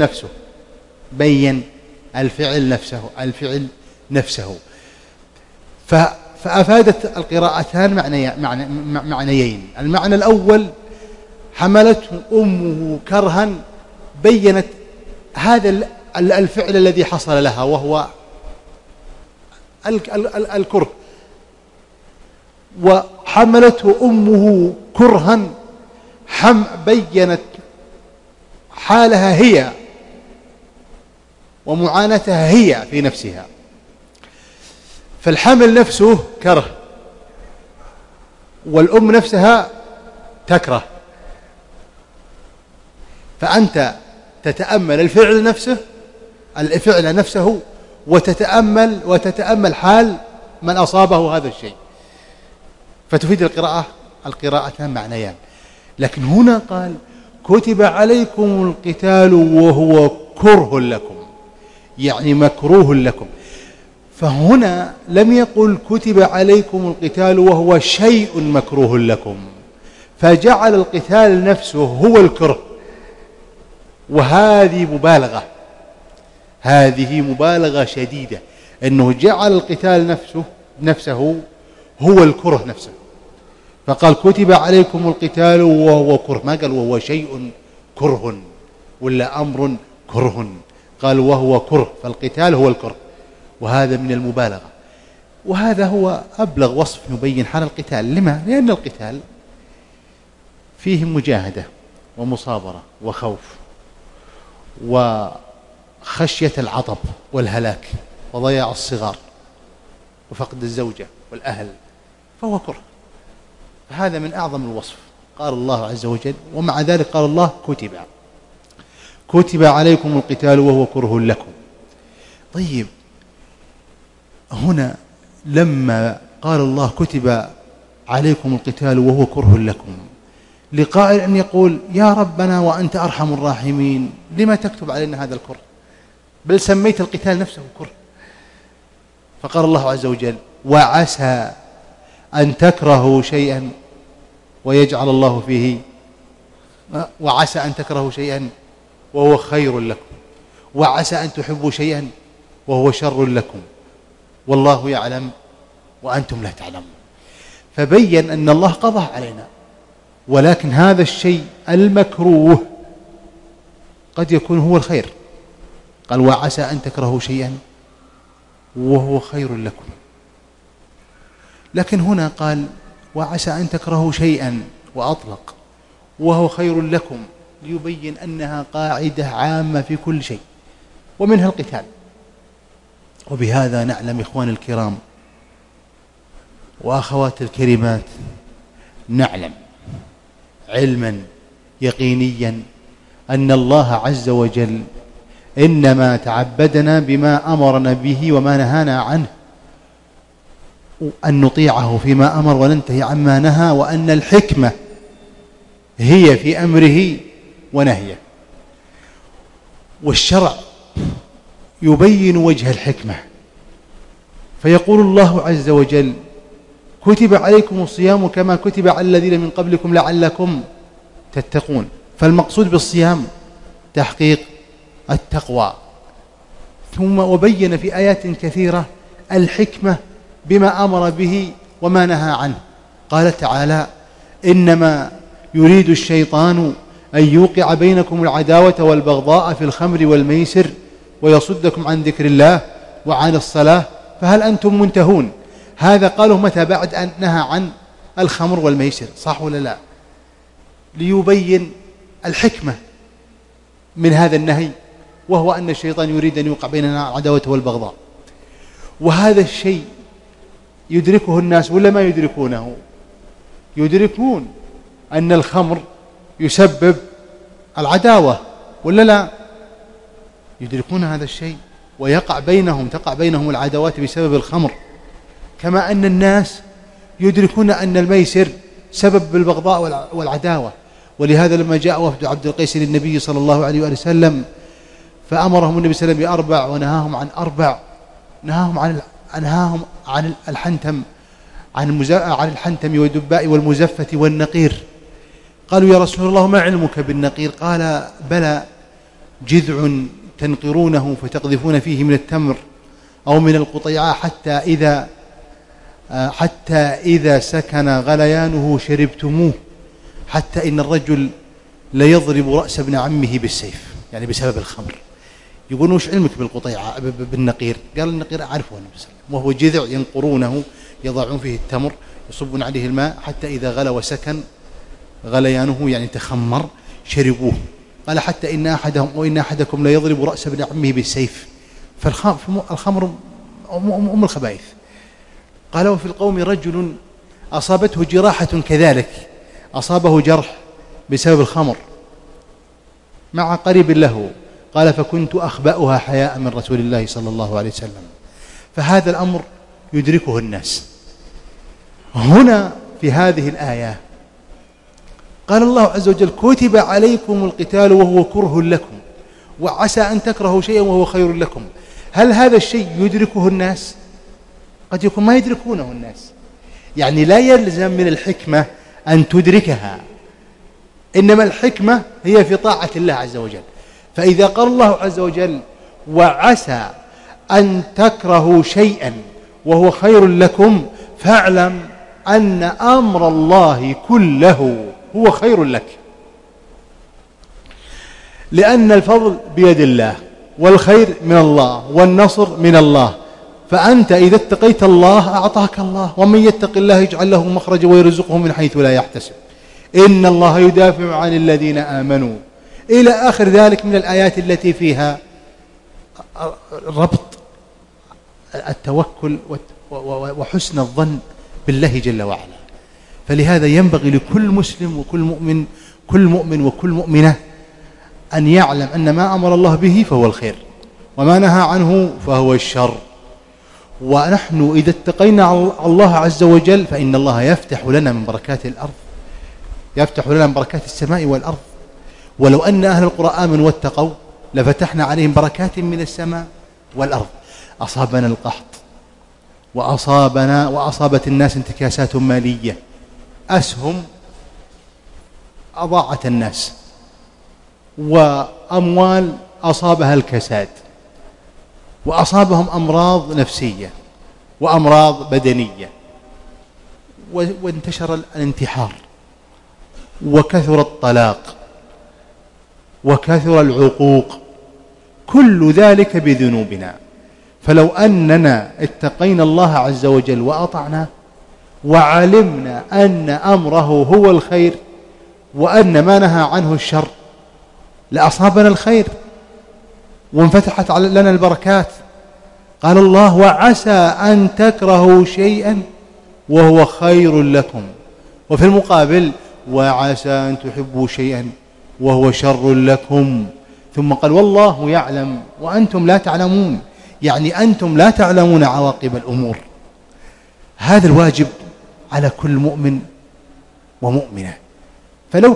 Speaker 1: نفسه. فأفادت القراءتان معنيين. المعنى الأول حملته أمه كرها بينت هذا الفعل الذي حصل لها وهو الكره، وحملته أمه كرها بينت حالها هي ومعاناتها هي في نفسها. فالحمل نفسه كره، والأم نفسها تكره، فأنت تتأمل الفعل نفسه وتتأمل حال من أصابه هذا الشيء، فتفيد القراءة معنيان. لكن هنا قال كتب عليكم القتال وهو كره لكم، يعني مكروه لكم. فهنا لم يقل كتب عليكم القتال وهو شيء مكروه لكم، فجعل القتال نفسه هو الكره، وهذه مبالغة شديدة، أنه جعل القتال نفسه هو الكره نفسه. فقال كتب عليكم القتال وهو كره، ما قال وهو شيء كره ولا أمر كره، قال وهو كره، فالقتال هو الكره، وهذا من المبالغة. وهذا هو أبلغ وصف يبين حال القتال. لما؟ لأن القتال فيه مجاهدة ومصابرة وخوف وخشية العطب والهلاك وضياع الصغار وفقد الزوجة والأهل، فهو كره. فهذا من أعظم الوصف. قال الله عز وجل ومع ذلك قال الله كتب عليكم القتال وهو كره لكم. طيب هنا لما قال الله كتب عليكم القتال وهو كره لكم، لقائل أن يقول يا ربنا وأنت أرحم الراحمين لما تكتب علينا هذا الكره، بل سميت القتال نفسه كره. فقال الله عز وجل وعسى أن تكرهوا شيئا ويجعل الله فيه، وعسى أن تكرهوا شيئا وهو خير لكم، وعسى أن تحبوا شيئا وهو شر لكم، والله يعلم وأنتم لا تعلمون. فبين أن الله قضى علينا، ولكن هذا الشيء المكروه قد يكون هو الخير. قال وعسى أن تكرهوا شيئا وهو خير لكم، لكن هنا قال وعسى أن تكرهوا شيئا وأطلق وهو خير لكم، ليبين أنها قاعدة عامة في كل شيء ومنها القتال. وبهذا نعلم إخوان الكرام وأخوات الكريمات، نعلم علما يقينيا أن الله عز وجل إنما تعبدنا بما أمرنا به وما نهانا عنه، أن نطيعه فيما أمر وننتهي عما نهى، وأن الحكمة هي في أمره ونهيه. والشرع يبين وجه الحكمة، فيقول الله عز وجل كتب عليكم الصيام كما كتب على الذين من قبلكم لعلكم تتقون. فالمقصود بالصيام تحقيق التقوى. ثم وبين في آيات كثيرة الحكمة بما أمر به وما نهى عنه. قال تعالى: إنما يريد الشيطان أن يوقع بينكم العداوة والبغضاء في الخمر والميسر ويصدكم عن ذكر الله وعن الصلاة فهل أنتم منتهون. هذا قاله متى؟ بعد أن نهى عن الخمر والميسر، صح ولا لا؟ ليبين الحكمة من هذا النهي، وهو أن الشيطان يريد أن يوقع بيننا العداوة والبغضاء. وهذا الشيء يدركه الناس ولا ما يدركونه؟ يدركون أن الخمر يسبب العداوة ولا لا؟ يدركون هذا الشيء، ويقع تقع بينهم العداوات بسبب الخمر، كما أن الناس يدركون أن الميسر سبب البغضاء والعداوة. ولهذا لما جاء وفد عبد القيس للنبي صلى الله عليه وآله وسلم فأمرهم النبي صلى الله عليه وسلم بأربع ونهاهم عن أربع، نهاهم عن الحنتم، عن الحنتم والدباء والمزفة والنقير. قالوا: يا رسول الله ما علمك بالنقير؟ قال: بلى، جذع تنقرونه فتقذفون فيه من التمر أو من القطيعة حتى إذا سكن غليانه شربتموه، حتى إن الرجل ليضرب رأس ابن عمه بالسيف، يعني بسبب الخمر. يقولون: وش علمك بالقطيعة بالنقير؟ قال: النقير أعرفه النبي صلى الله عليه وسلم، وهو جذع ينقرونه يضعون فيه التمر يصبون عليه الماء حتى إذا غلى وسكن غليانه يعني تخمر شربوه. قال: حتى إن أحدكم لا يضرب رأس ابن عمه بالسيف. فالخمر أم الخبائث. قال: وفي القوم رجل أصابته جراحة كذلك، أصابه جرح بسبب الخمر مع قريب له. قال: فكنت أخبأها حياء من رسول الله صلى الله عليه وسلم. فهذا الأمر يدركه الناس. هنا في هذه الآية قال الله عز وجل: كتب عليكم القتال وهو كره لكم وعسى أن تكرهوا شيئا وهو خير لكم. هل هذا الشيء يدركه الناس؟ قد يكون ما يدركونه الناس، يعني لا يلزم من الحكمة أن تدركها، إنما الحكمة هي في طاعة الله عز وجل. فإذا قال الله عز وجل: وعسى أن تكرهوا شيئا وهو خير لكم، فاعلم أن أمر الله كله هو خير لك، لأن الفضل بيد الله والخير من الله والنصر من الله. فأنت إذا اتقيت الله أعطاك الله، ومن يتق الله يجعل له مخرجا ويرزقه من حيث لا يحتسب، إن الله يدافع عن الذين آمنوا، إلى آخر ذلك من الآيات التي فيها ربط التوكل وحسن الظن بالله جل وعلا. فلهذا ينبغي لكل مسلم وكل مؤمن وكل مؤمنة أن يعلم أن ما أمر الله به فهو الخير، وما نهى عنه فهو الشر. ونحن إذا اتقينا الله عز وجل فإن الله يفتح لنا من بركات الأرض، يفتح لنا من بركات السماء والأرض. ولو أن أهل القرى آمنوا واتقوا لفتحنا عليهم بركات من السماء والأرض. أصابنا القحط وأصابت الناس انتكاسات مالية، أسهم أضاعت الناس، وأموال أصابها الكساد، وأصابهم أمراض نفسية وأمراض بدنية، وانتشر الانتحار، وكثر الطلاق، وكثر العقوق، كل ذلك بذنوبنا. فلو أننا اتقينا الله عز وجل وأطعنا وعلمنا أن أمره هو الخير وأن ما نهى عنه الشر لأصابنا الخير وانفتحت لنا البركات. قال الله: وعسى أن تكرهوا شيئا وهو خير لكم، وفي المقابل: وعسى أن تحبوا شيئا وهو شر لكم. ثم قال: والله يعلم وأنتم لا تعلمون، يعني أنتم لا تعلمون عواقب الأمور. هذا الواجب على كل مؤمن ومؤمنة. فلو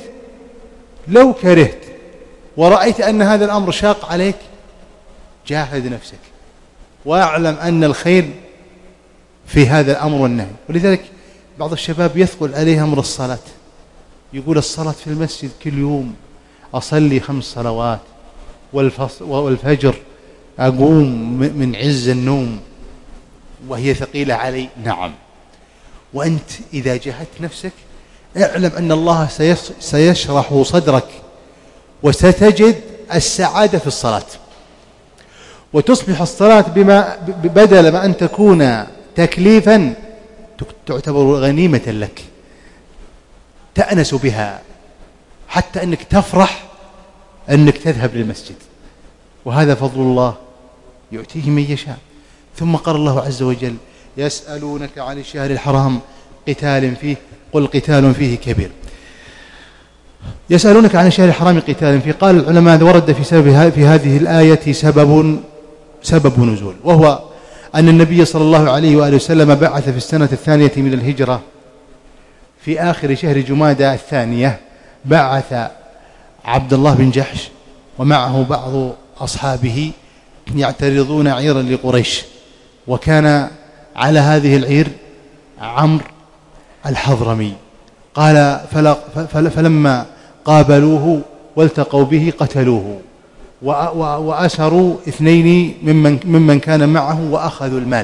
Speaker 1: كرهت ورأيت أن هذا الأمر شاق عليك، جاهد نفسك واعلم أن الخير في هذا الأمر والنهي. ولذلك بعض الشباب يثقل عليه أمر الصلاة، يقول: الصلاة في المسجد كل يوم أصلي 5 صلوات، والفجر أقوم من عز النوم، وهي ثقيلة علي؟ نعم. وأنت إذا جاهدت نفسك اعلم أن الله سيشرح صدرك وستجد السعادة في الصلاة، وتصبح الصلاة بدل ما أن تكون تكليفا تعتبر غنيمة لك تأنس بها، حتى أنك تفرح أنك تذهب للمسجد، وهذا فضل الله يؤتيه من يشاء. ثم قال الله عز وجل: يسألونك عن الشهر الحرام قتال فيه قل قتال فيه كبير. يسألونك عن الشهر الحرام قتال فيه، قال العلماء ورد في هذه الآية سبب نزول، وهو أن النبي صلى الله عليه وآله وسلم بعث في السنة الثانية من الهجرة في آخر شهر جمادى الثانية، بعث عبد الله بن جحش ومعه بعض أصحابه يعترضون عيرا لقريش، وكان على هذه العير عمرو الحضرمي. قال فلما قابلوه والتقوا به قتلوه وأسروا 2 ممن كان معه وأخذوا المال.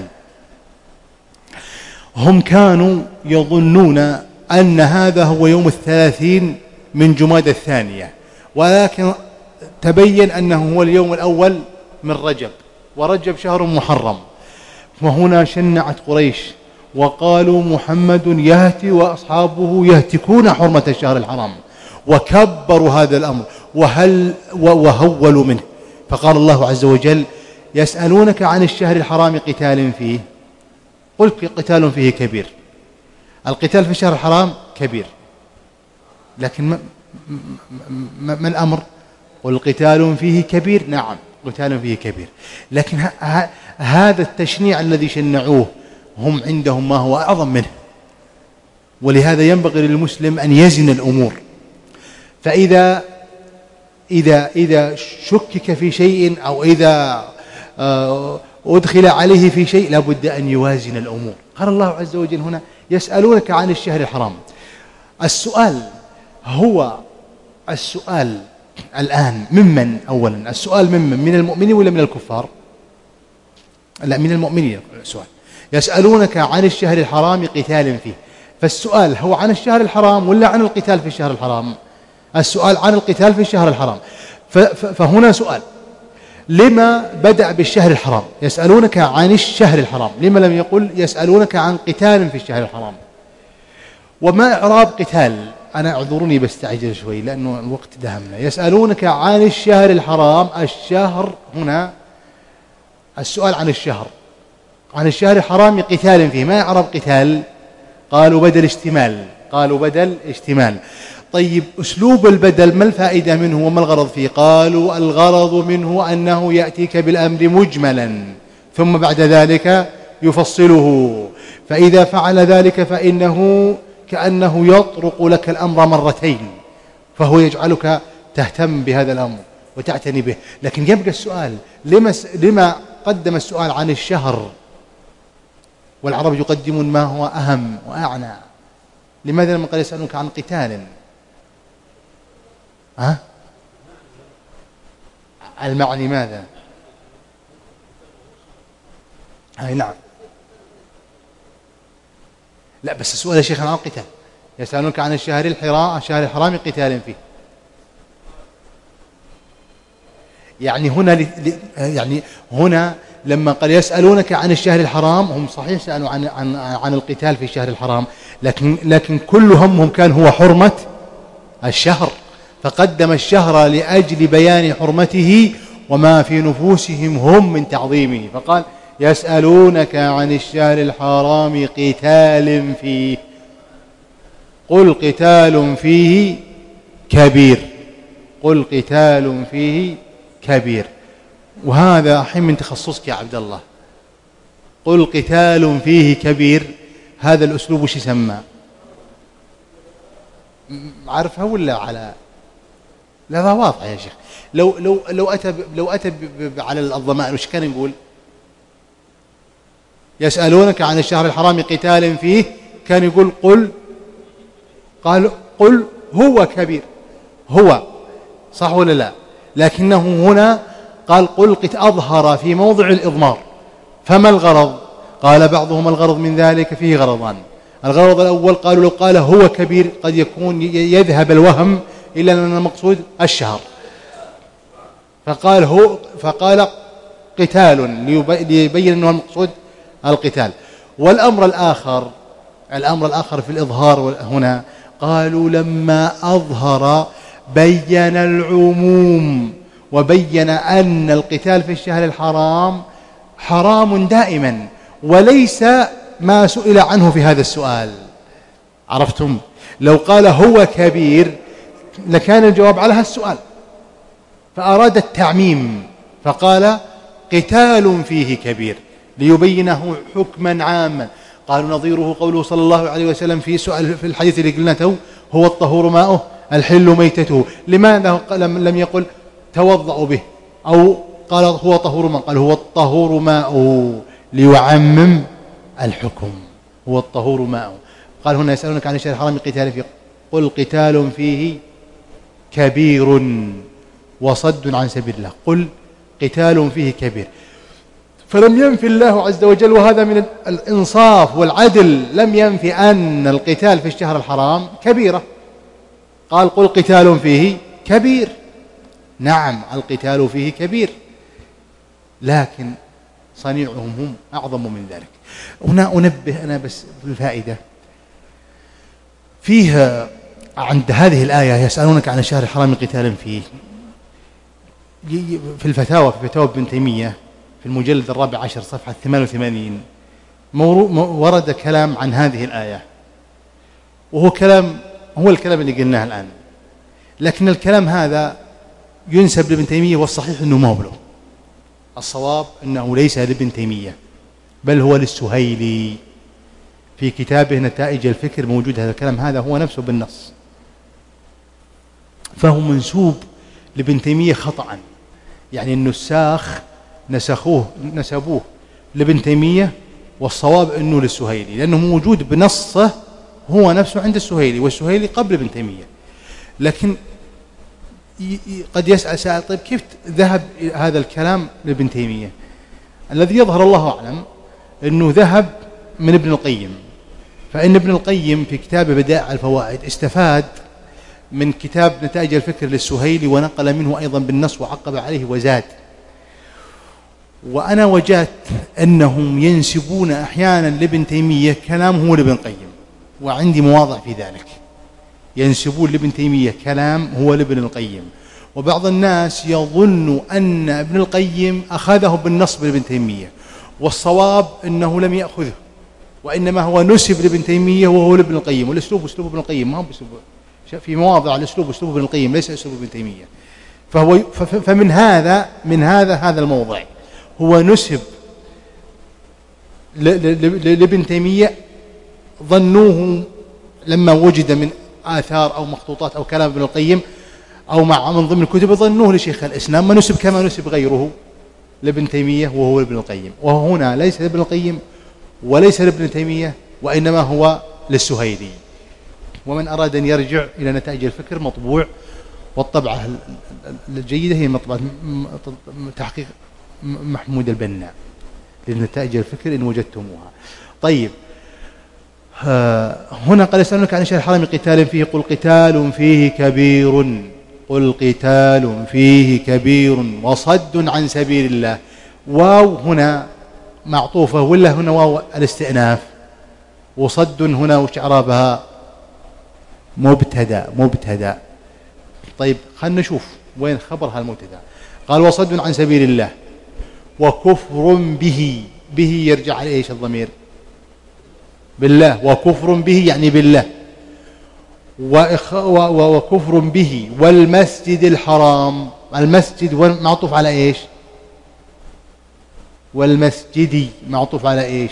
Speaker 1: هم كانوا يظنون أن هذا هو يوم 30 من جمادى الثانية، ولكن تبين أنه هو اليوم الأول من رجب، ورجب شهر محرم. وهنا شنعت قريش وقالوا: محمد يهتي وأصحابه يهتكون حرمة الشهر الحرام، وكبروا هذا الأمر وهولوا منه. فقال الله عز وجل: يسألونك عن الشهر الحرام قتال فيه قل قتال فيه كبير. القتال في الشهر الحرام كبير، لكن ما الأمر؟ قل قتال فيه كبير. نعم، قتال فيه كبير، لكن هذا التشنيع الذي شنعوه هم عندهم ما هو أعظم منه. ولهذا ينبغي للمسلم أن يزن الأمور، فإذا إذا شكك في شيء أو إذا أدخل عليه في شيء لابد أن يوازن الأمور. قال الله عز وجل هنا: يسألونك عن الشهر الحرام. السؤال الآن ممن؟ أولا السؤال من المؤمنين ولا من الكفار؟ لا، من المؤمنين. السؤال يسألونك عن الشهر الحرام قتال فيه، فالسؤال هو عن الشهر الحرام ولا عن القتال في الشهر الحرام؟ السؤال عن القتال في الشهر الحرام. فهنا سؤال: لما بدأ بالشهر الحرام؟ يسألونك عن الشهر الحرام، لما لم يقل يسألونك عن قتال في الشهر الحرام؟ وما إعراب قتال؟ أنا اعذروني بستعجل شوي لأنه الوقت دهمنا. يسألونك عن الشهر الحرام، الشهر هنا السؤال عن الشهر الحرام قتال فيه، ما إعراب قتال؟ قالوا بدل اشتمال. طيب، أسلوب البدل ما الفائدة منه وما الغرض فيه؟ قالوا الغرض منه أنه يأتيك بالأمر مجملا ثم بعد ذلك يفصله، فإذا فعل ذلك فإنه كأنه يطرق لك الأمر مرتين، فهو يجعلك تهتم بهذا الأمر وتعتني به. لكن يبقى السؤال: لما قدم السؤال عن الشهر والعرب يقدمون ما هو أهم وأعنى؟ لماذا لما قال يسألونك عن قتال؟ المعني ماذا؟ نعم، لا بس السؤال يا شيخ عن قتال. يسألونك عن الشهر الحرام قتال فيه، يعني هنا لما قال يسألونك عن الشهر الحرام، هم صحيح سألوا عن القتال في الشهر الحرام، لكن كل همهم كان هو حرمة الشهر، فقدم الشهر لأجل بيان حرمته وما في نفوسهم هم من تعظيمه، فقال يسألونك عن الشهر الحرام قتال فيه قل قتال فيه كبير. وهذا حين من تخصصك يا عبد الله. قل قتال فيه كبير، هذا الأسلوب وش يسمى؟ عارفها ولا على؟ لا، هذا واضح يا شيخ. لو أتى على الضمائر وش كان يقول؟ يسألونك عن الشهر الحرام قتال فيه، كان يقول قل هو كبير، هو صح ولا لا؟ لكنه هنا قال قل أظهر في موضع الإضمار. فما الغرض؟ قال بعضهم الغرض من ذلك فيه غرضان. الغرض الأول قالوا لو قال هو كبير قد يكون يذهب الوهم إلا أن المقصود الشهر، فقال قتال ليبين أنه المقصود القتال. والأمر الآخر في الإظهار هنا قالوا لما أظهر بين العموم وبين أن القتال في الشهر الحرام حرام دائما وليس ما سئل عنه في هذا السؤال. عرفتم؟ لو قال هو كبير لكان الجواب على هذا السؤال، فأراد التعميم فقال قتال فيه كبير ليبينه حكما عاما. قالوا نظيره قوله صلى الله عليه وسلم في الحديث اللي قلناه هو الطهور ماؤه الحل ميتته. لماذا لم يقل توضأوا به أو قال هو طهور ماء؟ قال هو الطهور ماؤه ليعمم الحكم، هو الطهور ماؤه. قال هنا يسألونك عن الشهر الحرام قتال فيه قل قتال فيه كبير وصد عن سبيل الله. قل قتال فيه كبير، فلم ينفي الله عز وجل، وهذا من الإنصاف والعدل، لم ينفي أن القتال في الشهر الحرام كبيرة. قال قل قتال فيه كبير، نعم القتال فيه كبير، لكن صنيعهم هم أعظم من ذلك. هنا أنبه أنا بس بالفائدة فيها عند هذه الآية يسألونك عن الشهر الحرام قتال فيه. في الفتاوى في فتاوى ابن تيمية في المجلد 14 صفحة 88 ورد كلام عن هذه الآية، وهو الكلام اللي قلناه الآن، لكن الكلام هذا ينسب لابن تيمية والصحيح أنه ما هو له. الصواب أنه ليس لابن تيمية بل هو للسهيلي في كتابه نتائج الفكر، موجود هذا الكلام، هذا هو نفسه بالنص، فهو منسوب لابن تيمية خطأ، يعني النساخ نسبوه لابن تيمية، والصواب أنه للسهيلي لأنه موجود بنصه هو نفسه عند السهيلي، والسهيلي قبل ابن تيمية. لكن قد يسأل سائل طيب كيف ذهب هذا الكلام لابن تيمية؟ الذي يظهر الله أعلم أنه ذهب من ابن القيم، فإن ابن القيم في كتاب بدائع الفوائد استفاد من كتاب نتائج الفكر للسهيلي ونقل منه أيضا بالنص وعقب عليه وزاد. وأنا وجدت أنهم ينسبون أحيانا لابن تيمية كلام هو لابن القيم، وعندي مواضع في ذلك، ينسبون لابن تيمية كلام هو لابن القيم، وبعض الناس يظن أن ابن القيم أخذه بالنص لابن تيمية، والصواب أنه لم يأخذه، وإنما هو نسب لابن تيمية وهو لابن القيم، والأسلوب أسلوب ابن القيم، ما هو بأسلوب في مواضع الأسلوب أسلوب ابن القيم ليس أسلوب ابن تيمية. فمن هذا الموضع هو نسب لابن تيمية، ظنوه لما وجد من آثار أو مخطوطات أو كلام ابن القيم أو من ضمن الكتب ظنوه لشيخ الإسلام، ما نسب كما نسب غيره لابن تيمية وهو ابن القيم، وهو هنا ليس لابن القيم وليس لابن تيمية، وإنما هو للسهيلي. ومن أراد أن يرجع إلى نتائج الفكر مطبوع، والطبعة الجيدة هي مطبعة تحقيق محمود البناء لنتائج الفكر إن وجدتموها. طيب هنا قال يسألونك عن الشهر الحرام قتال فيه قل قتال فيه كبير، قل قتال فيه كبير وصد عن سبيل الله. واو هنا معطوفة ولا هنا واو الاستئناف؟ وصد هنا وش إعرابها؟ مبتدأ. طيب خلنا نشوف وين خبر هالمبتدأ. قال وصد عن سبيل الله وكفر به يرجع على ايش الضمير؟ بالله، وكفر به يعني بالله، وكفر به والمسجد الحرام. المسجد معطوف على ايش؟ والمسجد معطوف على ايش؟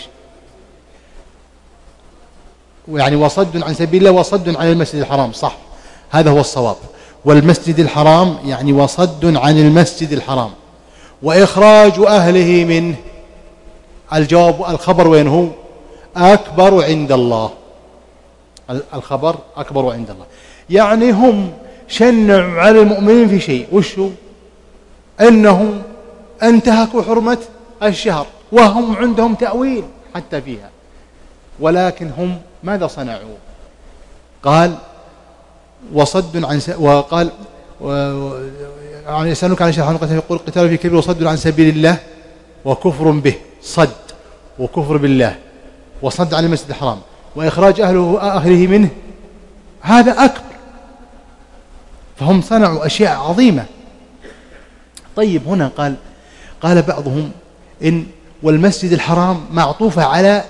Speaker 1: يعني وصد عن سبيل الله وصد عن المسجد الحرام، صح، هذا هو الصواب. والمسجد الحرام يعني وصد عن المسجد الحرام وإخراج أهله منه. الجواب الخبر وين هو؟ أكبر عند الله. الخبر أكبر عند الله، يعني هم شنعوا على المؤمنين في شيء، وشو؟ أنهم انتهكوا حرمة الشهر، وهم عندهم تأويل حتى فيها. ولكن هم ماذا صنعوا؟ قال وصد عن وقال يعني يسألونك عن الشهر القتال يقول قتال في كبير وصد عن سبيل الله وكفر به، صد وكفر بالله وصد عن المسجد الحرام وإخراج أهله منه، هذا أكبر. فهم صنعوا أشياء عظيمة. طيب هنا قال بعضهم إن والمسجد الحرام معطوفة على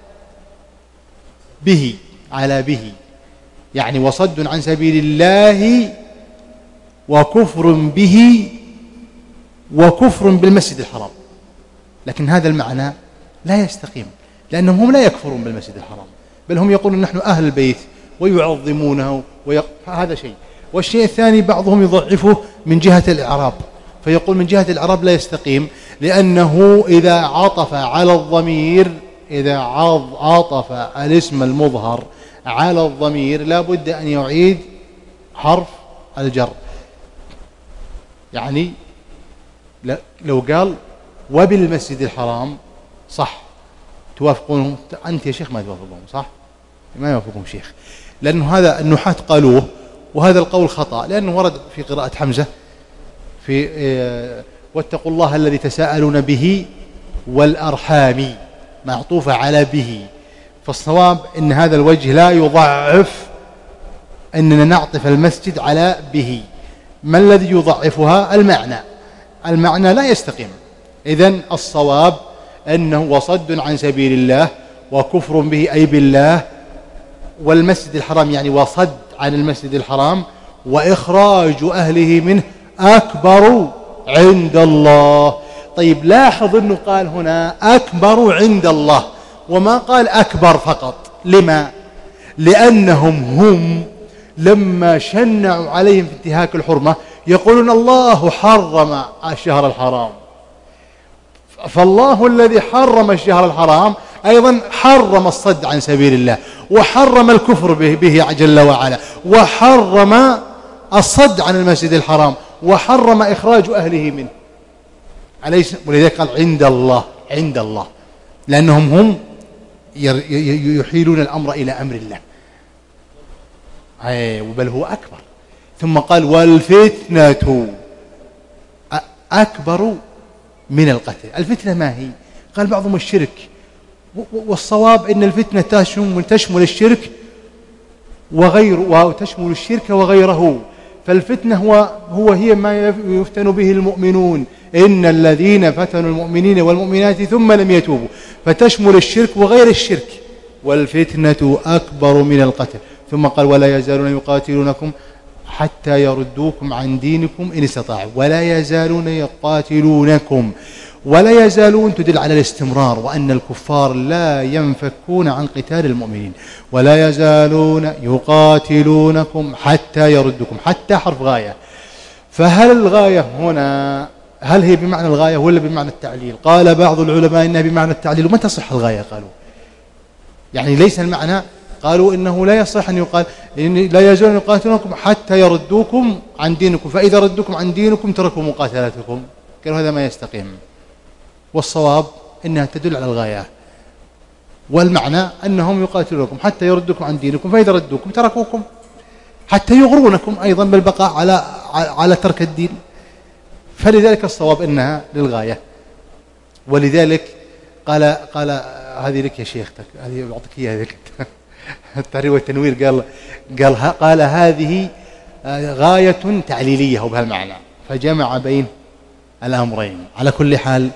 Speaker 1: به، يعني وصد عن سبيل الله وكفر به وكفر بالمسجد الحرام. لكن هذا المعنى لا يستقيم، لأنهم هم لا يكفرون بالمسجد الحرام، بل هم يقولون نحن أهل البيت ويعظمونه هذا شيء. والشيء الثاني بعضهم يضعفه من جهة الإعراب، فيقول من جهة الإعراب لا يستقيم، لأنه إذا عطف على الضمير، إذا عطف الاسم المظهر على الضمير لا بد أن يعيد حرف الجر. يعني لو قال وبالمسجد الحرام صح توافقون أنت يا شيخ، ما توافقون صح، ما يوافقون شيخ، لأنه هذا النحاة قالوه، وهذا القول خطأ، لأنه ورد في قراءة حمزة في واتقوا الله الذي تساءلون به والأرحام معطوفة على به. فالصواب أن هذا الوجه لا يضعف أننا نعطف المسجد على به. ما الذي يضعفها؟ المعنى لا يستقيم. إذن الصواب أنه وصد عن سبيل الله وكفر به أي بالله، والمسجد الحرام يعني وصد عن المسجد الحرام وإخراج أهله منه أكبر عند الله. طيب لاحظ أنه قال هنا أكبر عند الله وما قال أكبر فقط. لما؟ لأنهم هم لما شنعوا عليهم في انتهاك الحرمة يقولون الله حرم الشهر الحرام، فالله الذي حرم الشهر الحرام أيضا حرم الصد عن سبيل الله، وحرم الكفر به جل وعلا، وحرم الصد عن المسجد الحرام، وحرم إخراج أهله منه. ولذلك قال عند الله لأنهم هم يحيلون الأمر إلى أمر الله، بل هو أكبر. ثم قال والفتنة أكبر من القتل. الفتنة ما هي؟ قال بعضهم الشرك، والصواب أن الفتنة تشمل الشرك وتشمل الشرك وغيره. فالفتنة هي ما يفتن به المؤمنون، إن الذين فتنوا المؤمنين والمؤمنات ثم لم يتوبوا، فتشمل الشرك وغير الشرك. والفتنة أكبر من القتل. ثم قال ولا يزالون يقاتلونكم حتى يردوكم عن دينكم إن استطاعوا. ولا يزالون يقاتلونكم، ولا يزالون تدل على الاستمرار، وأن الكفار لا ينفكون عن قتال المؤمنين. ولا يزالون يقاتلونكم حتى يردوكم، حتى حرف غاية. فهل الغاية هنا هل هي بمعنى الغاية ولا بمعنى التعليل؟ قال بعض العلماء إنها بمعنى التعليل. ومتى تصح الغاية؟ قالوا يعني ليس المعنى، قالوا إنه لا يصح أن يقال إن لا يزالون يقاتلونكم حتى يردوكم عن دينكم، فإذا ردوكم عن دينكم تركوا مقاتلاتكم. قالوا هذا ما يستقيم. والصواب إنها تدل على الغاية، والمعنى أنهم يقاتلونكم حتى يردوكم عن دينكم، فإذا ردوكم تركوكم حتى يغرونكم أيضا بالبقاء على ترك الدين. فلذلك الصواب إنها للغاية. ولذلك قال هذه لك يا شيخ، هذه أعطيك إياها ذيك التحرير والتنوير. قال هذه غاية تعليلية وبهالمعنى، فجمع بين الأمرين. على كل حال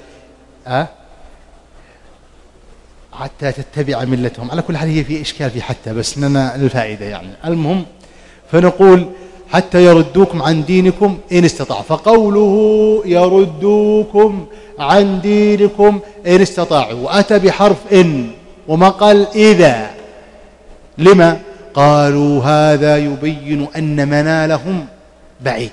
Speaker 1: حتى تتبع ملتهم، على كل حال هي في إشكال في حتى، بس لنا الفائدة يعني. المهم فنقول حتى يردوكم عن دينكم إن استطاعوا. فقوله يردوكم عن دينكم إن استطاعوا، وأتى بحرف إن وما قال إذا. لما؟ قالوا هذا يبين أن منالهم بعيد،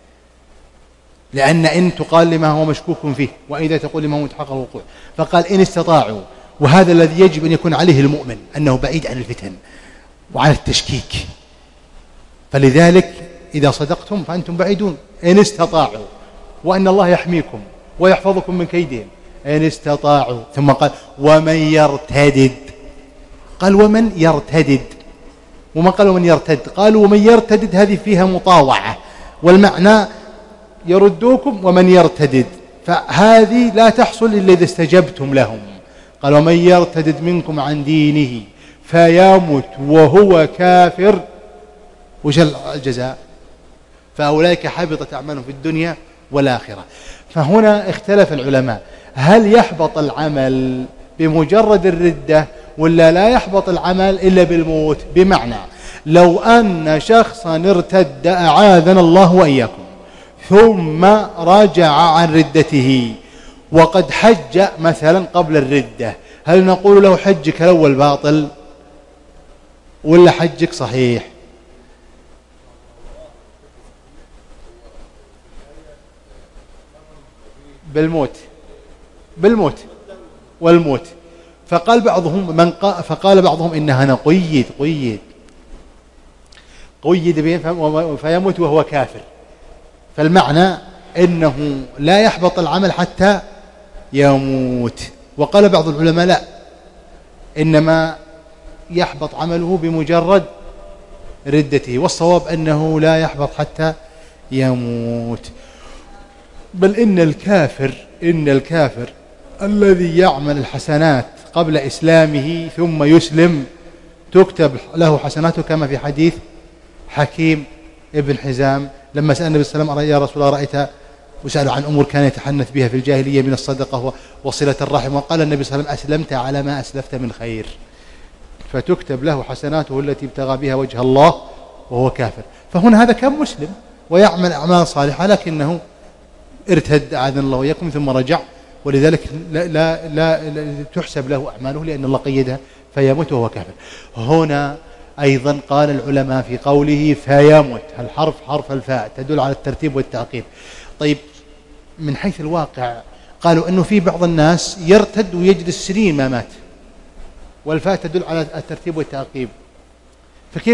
Speaker 1: لأن إن تقال لما هو مشكوك فيه، وإذا تقول لما هو متحقق الوقوع. فقال إن استطاعوا، وهذا الذي يجب أن يكون عليه المؤمن، أنه بعيد عن الفتن وعن التشكيك. فلذلك إذا صدقتم فأنتم بعيدون إن استطاعوا، وأن الله يحميكم ويحفظكم من كيدهم. إن استطاعوا. ثم قال ومن يرتدد، قال ومن يرتدد، وما قال ومن يرتد، قالوا ومن يرتدد هذه فيها مطاوعة، والمعنى يردوكم ومن يرتدد، فهذه لا تحصل إلا إذا استجبتم لهم. قال ومن يرتدد منكم عن دينه فيمت وهو كافر، وش الجزاء؟ فأولئك حبطت أعمالهم في الدنيا والآخرة. فهنا اختلف العلماء، هل يحبط العمل بمجرد الردة ولا لا يحبط العمل إلا بالموت؟ بمعنى لو أن شخصا ارتد أعاذنا الله وإياكم ثم رجع عن ردته وقد حج مثلا قبل الردة، هل نقول له حجك الأول باطل ولا حجك صحيح؟ بالموت والموت. فقال بعضهم إنها نقيد فيموت وهو كافر، فالمعنى إنه لا يحبط العمل حتى يموت. وقال بعض العلماء لا، إنما يحبط عمله بمجرد ردته، والصواب أنه لا يحبط حتى يموت. بل إن الكافر الذي يعمل الحسنات قبل إسلامه ثم يسلم تكتب له حسناته، كما في حديث حكيم ابن حزام لما سأل النبي صلى الله عليه وسلم يا رسول الله رأيت، وسأله عن أمور كان يتحنث بها في الجاهلية من الصدقة وصلة الرحم، وقال النبي صلى الله عليه وسلم أسلمت على ما أسلفت من خير، فتكتب له حسناته التي ابتغى بها وجه الله وهو كافر. فهنا هذا كان مسلم ويعمل أعمال صالحة لكنه ارتد أعاذنا الله وإياكم ثم رجع، ولذلك لا تحسب له أعماله لأن الله قيدها فيموت وهو كافر. هنا أيضا قال العلماء في قوله فيموت، الحرف حرف الفاء تدل على الترتيب والتعقيب. طيب من حيث الواقع قالوا أنه في بعض الناس يرتد ويجلس سنين ما مات، والفاء تدل على الترتيب والتعقيب، فكيف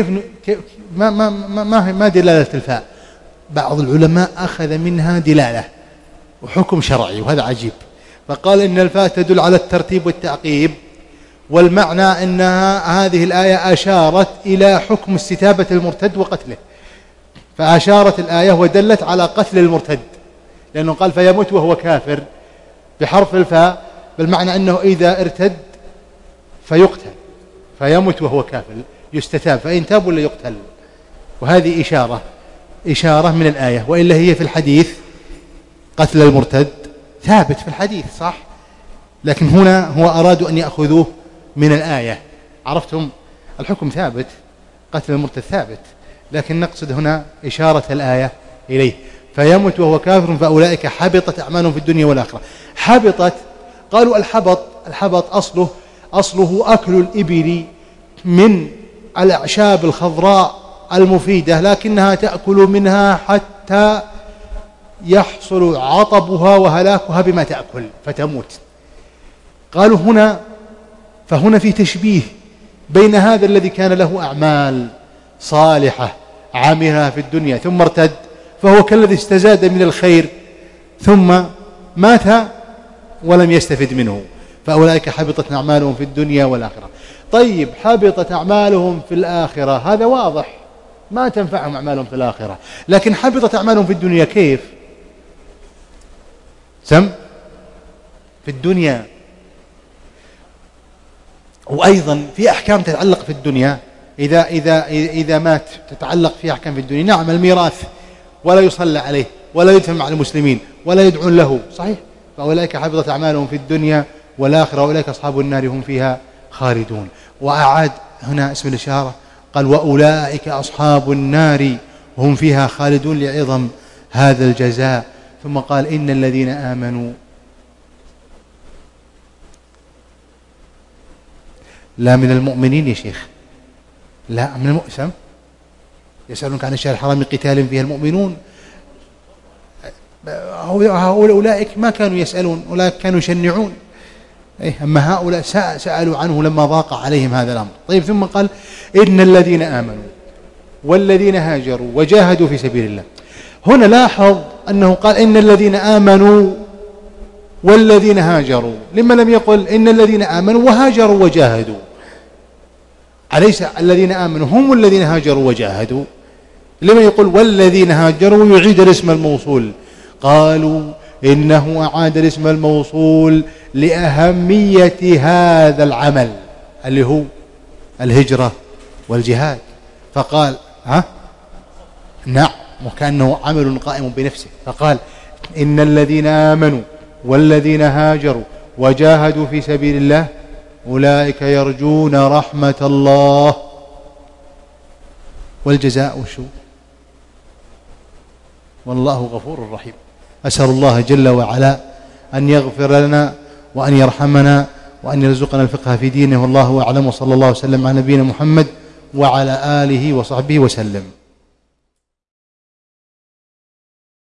Speaker 1: ما دلالة الفاء؟ بعض العلماء أخذ منها دلالة وحكم شرعي، وهذا عجيب، فقال إن الفاء تدل على الترتيب والتعقيب، والمعنى أنها هذه الآية أشارت إلى حكم استتابة المرتد وقتله، فأشارت الآية ودلت على قتل المرتد، لأنه قال فيموت وهو كافر بحرف الفاء، بالمعنى أنه إذا ارتد فيقتل، فيموت وهو كافر يستتاب، فإن تاب ولا يقتل. وهذه إشارة من الآية، وإلا هي في الحديث قتل المرتد ثابت في الحديث صح، لكن هنا هو أرادوا أن يأخذوه من الآية. عرفتم الحكم ثابت، قتل المرتد ثابت، لكن نقصد هنا إشارة الآية إليه. فيموت وهو كافر فأولئك حبطت أعمالهم في الدنيا والآخرة. حبطت، قالوا الحبط أصله أكل الإبل من الأعشاب الخضراء المفيدة، لكنها تأكل منها حتى يحصل عطبها وهلاكها بما تأكل فتموت. قالوا فهنا في تشبيه بين هذا الذي كان له أعمال صالحة عاملها في الدنيا ثم ارتد، فهو كالذي استزاد من الخير ثم مات ولم يستفد منه، فأولئك حبطت أعمالهم في الدنيا والآخرة. طيب حبطت أعمالهم في الآخرة، هذا واضح ما تنفعهم أعمالهم في الآخرة، لكن حبطت أعمالهم في الدنيا كيف؟ في الدنيا، وأيضا في أحكام تتعلق في الدنيا إذا مات تتعلق في أحكام في الدنيا. نعم الميراث ولا يصلى عليه ولا يدفن مع المسلمين ولا يدعون له صحيح، فأولئك حبطت أعمالهم في الدنيا والآخرة وأولئك أصحاب النار هم فيها خالدون. وأعاد هنا اسم الإشارة قال وأولئك أصحاب النار هم فيها خالدون لعظم هذا الجزاء. ثم قال إن الذين آمنوا لا من المؤمنين يا شيخ، لا من المؤسم، يسألونك عن الشهر الحرام قتال فيها المؤمنون، أولئك ما كانوا يسألون، أولئك كانوا يشنعون، أما هؤلاء سألوا عنه لما ضاق عليهم هذا الأمر. طيب ثم قال إن الذين آمنوا والذين هاجروا وجاهدوا في سبيل الله. هنا لاحظ أنه قال إن الذين آمنوا والذين هاجروا؟ لما لم يقل إن الذين آمنوا وهاجروا وجاهدوا؟ أليس الذين آمنوا هم الذين هاجروا وجاهدوا؟ لما يقول والذين هاجروا ويعيد الاسم الموصول؟ قالوا إنه أعاد الاسم الموصول لأهمية هذا العمل اللي هو الهجرة والجهاد، فقال نعم، وكأنه عمل قائم بنفسه، فقال إن الذين آمنوا والذين هاجروا وجاهدوا في سبيل الله أولئك يرجون رحمة الله. والجزاء وشو؟ والله غفور رحيم. أسأل الله جل وعلا أن يغفر لنا وأن يرحمنا وأن يرزقنا الفقه في دينه، والله أعلم، وصلى الله وسلم على نبينا محمد وعلى آله وصحبه وسلم.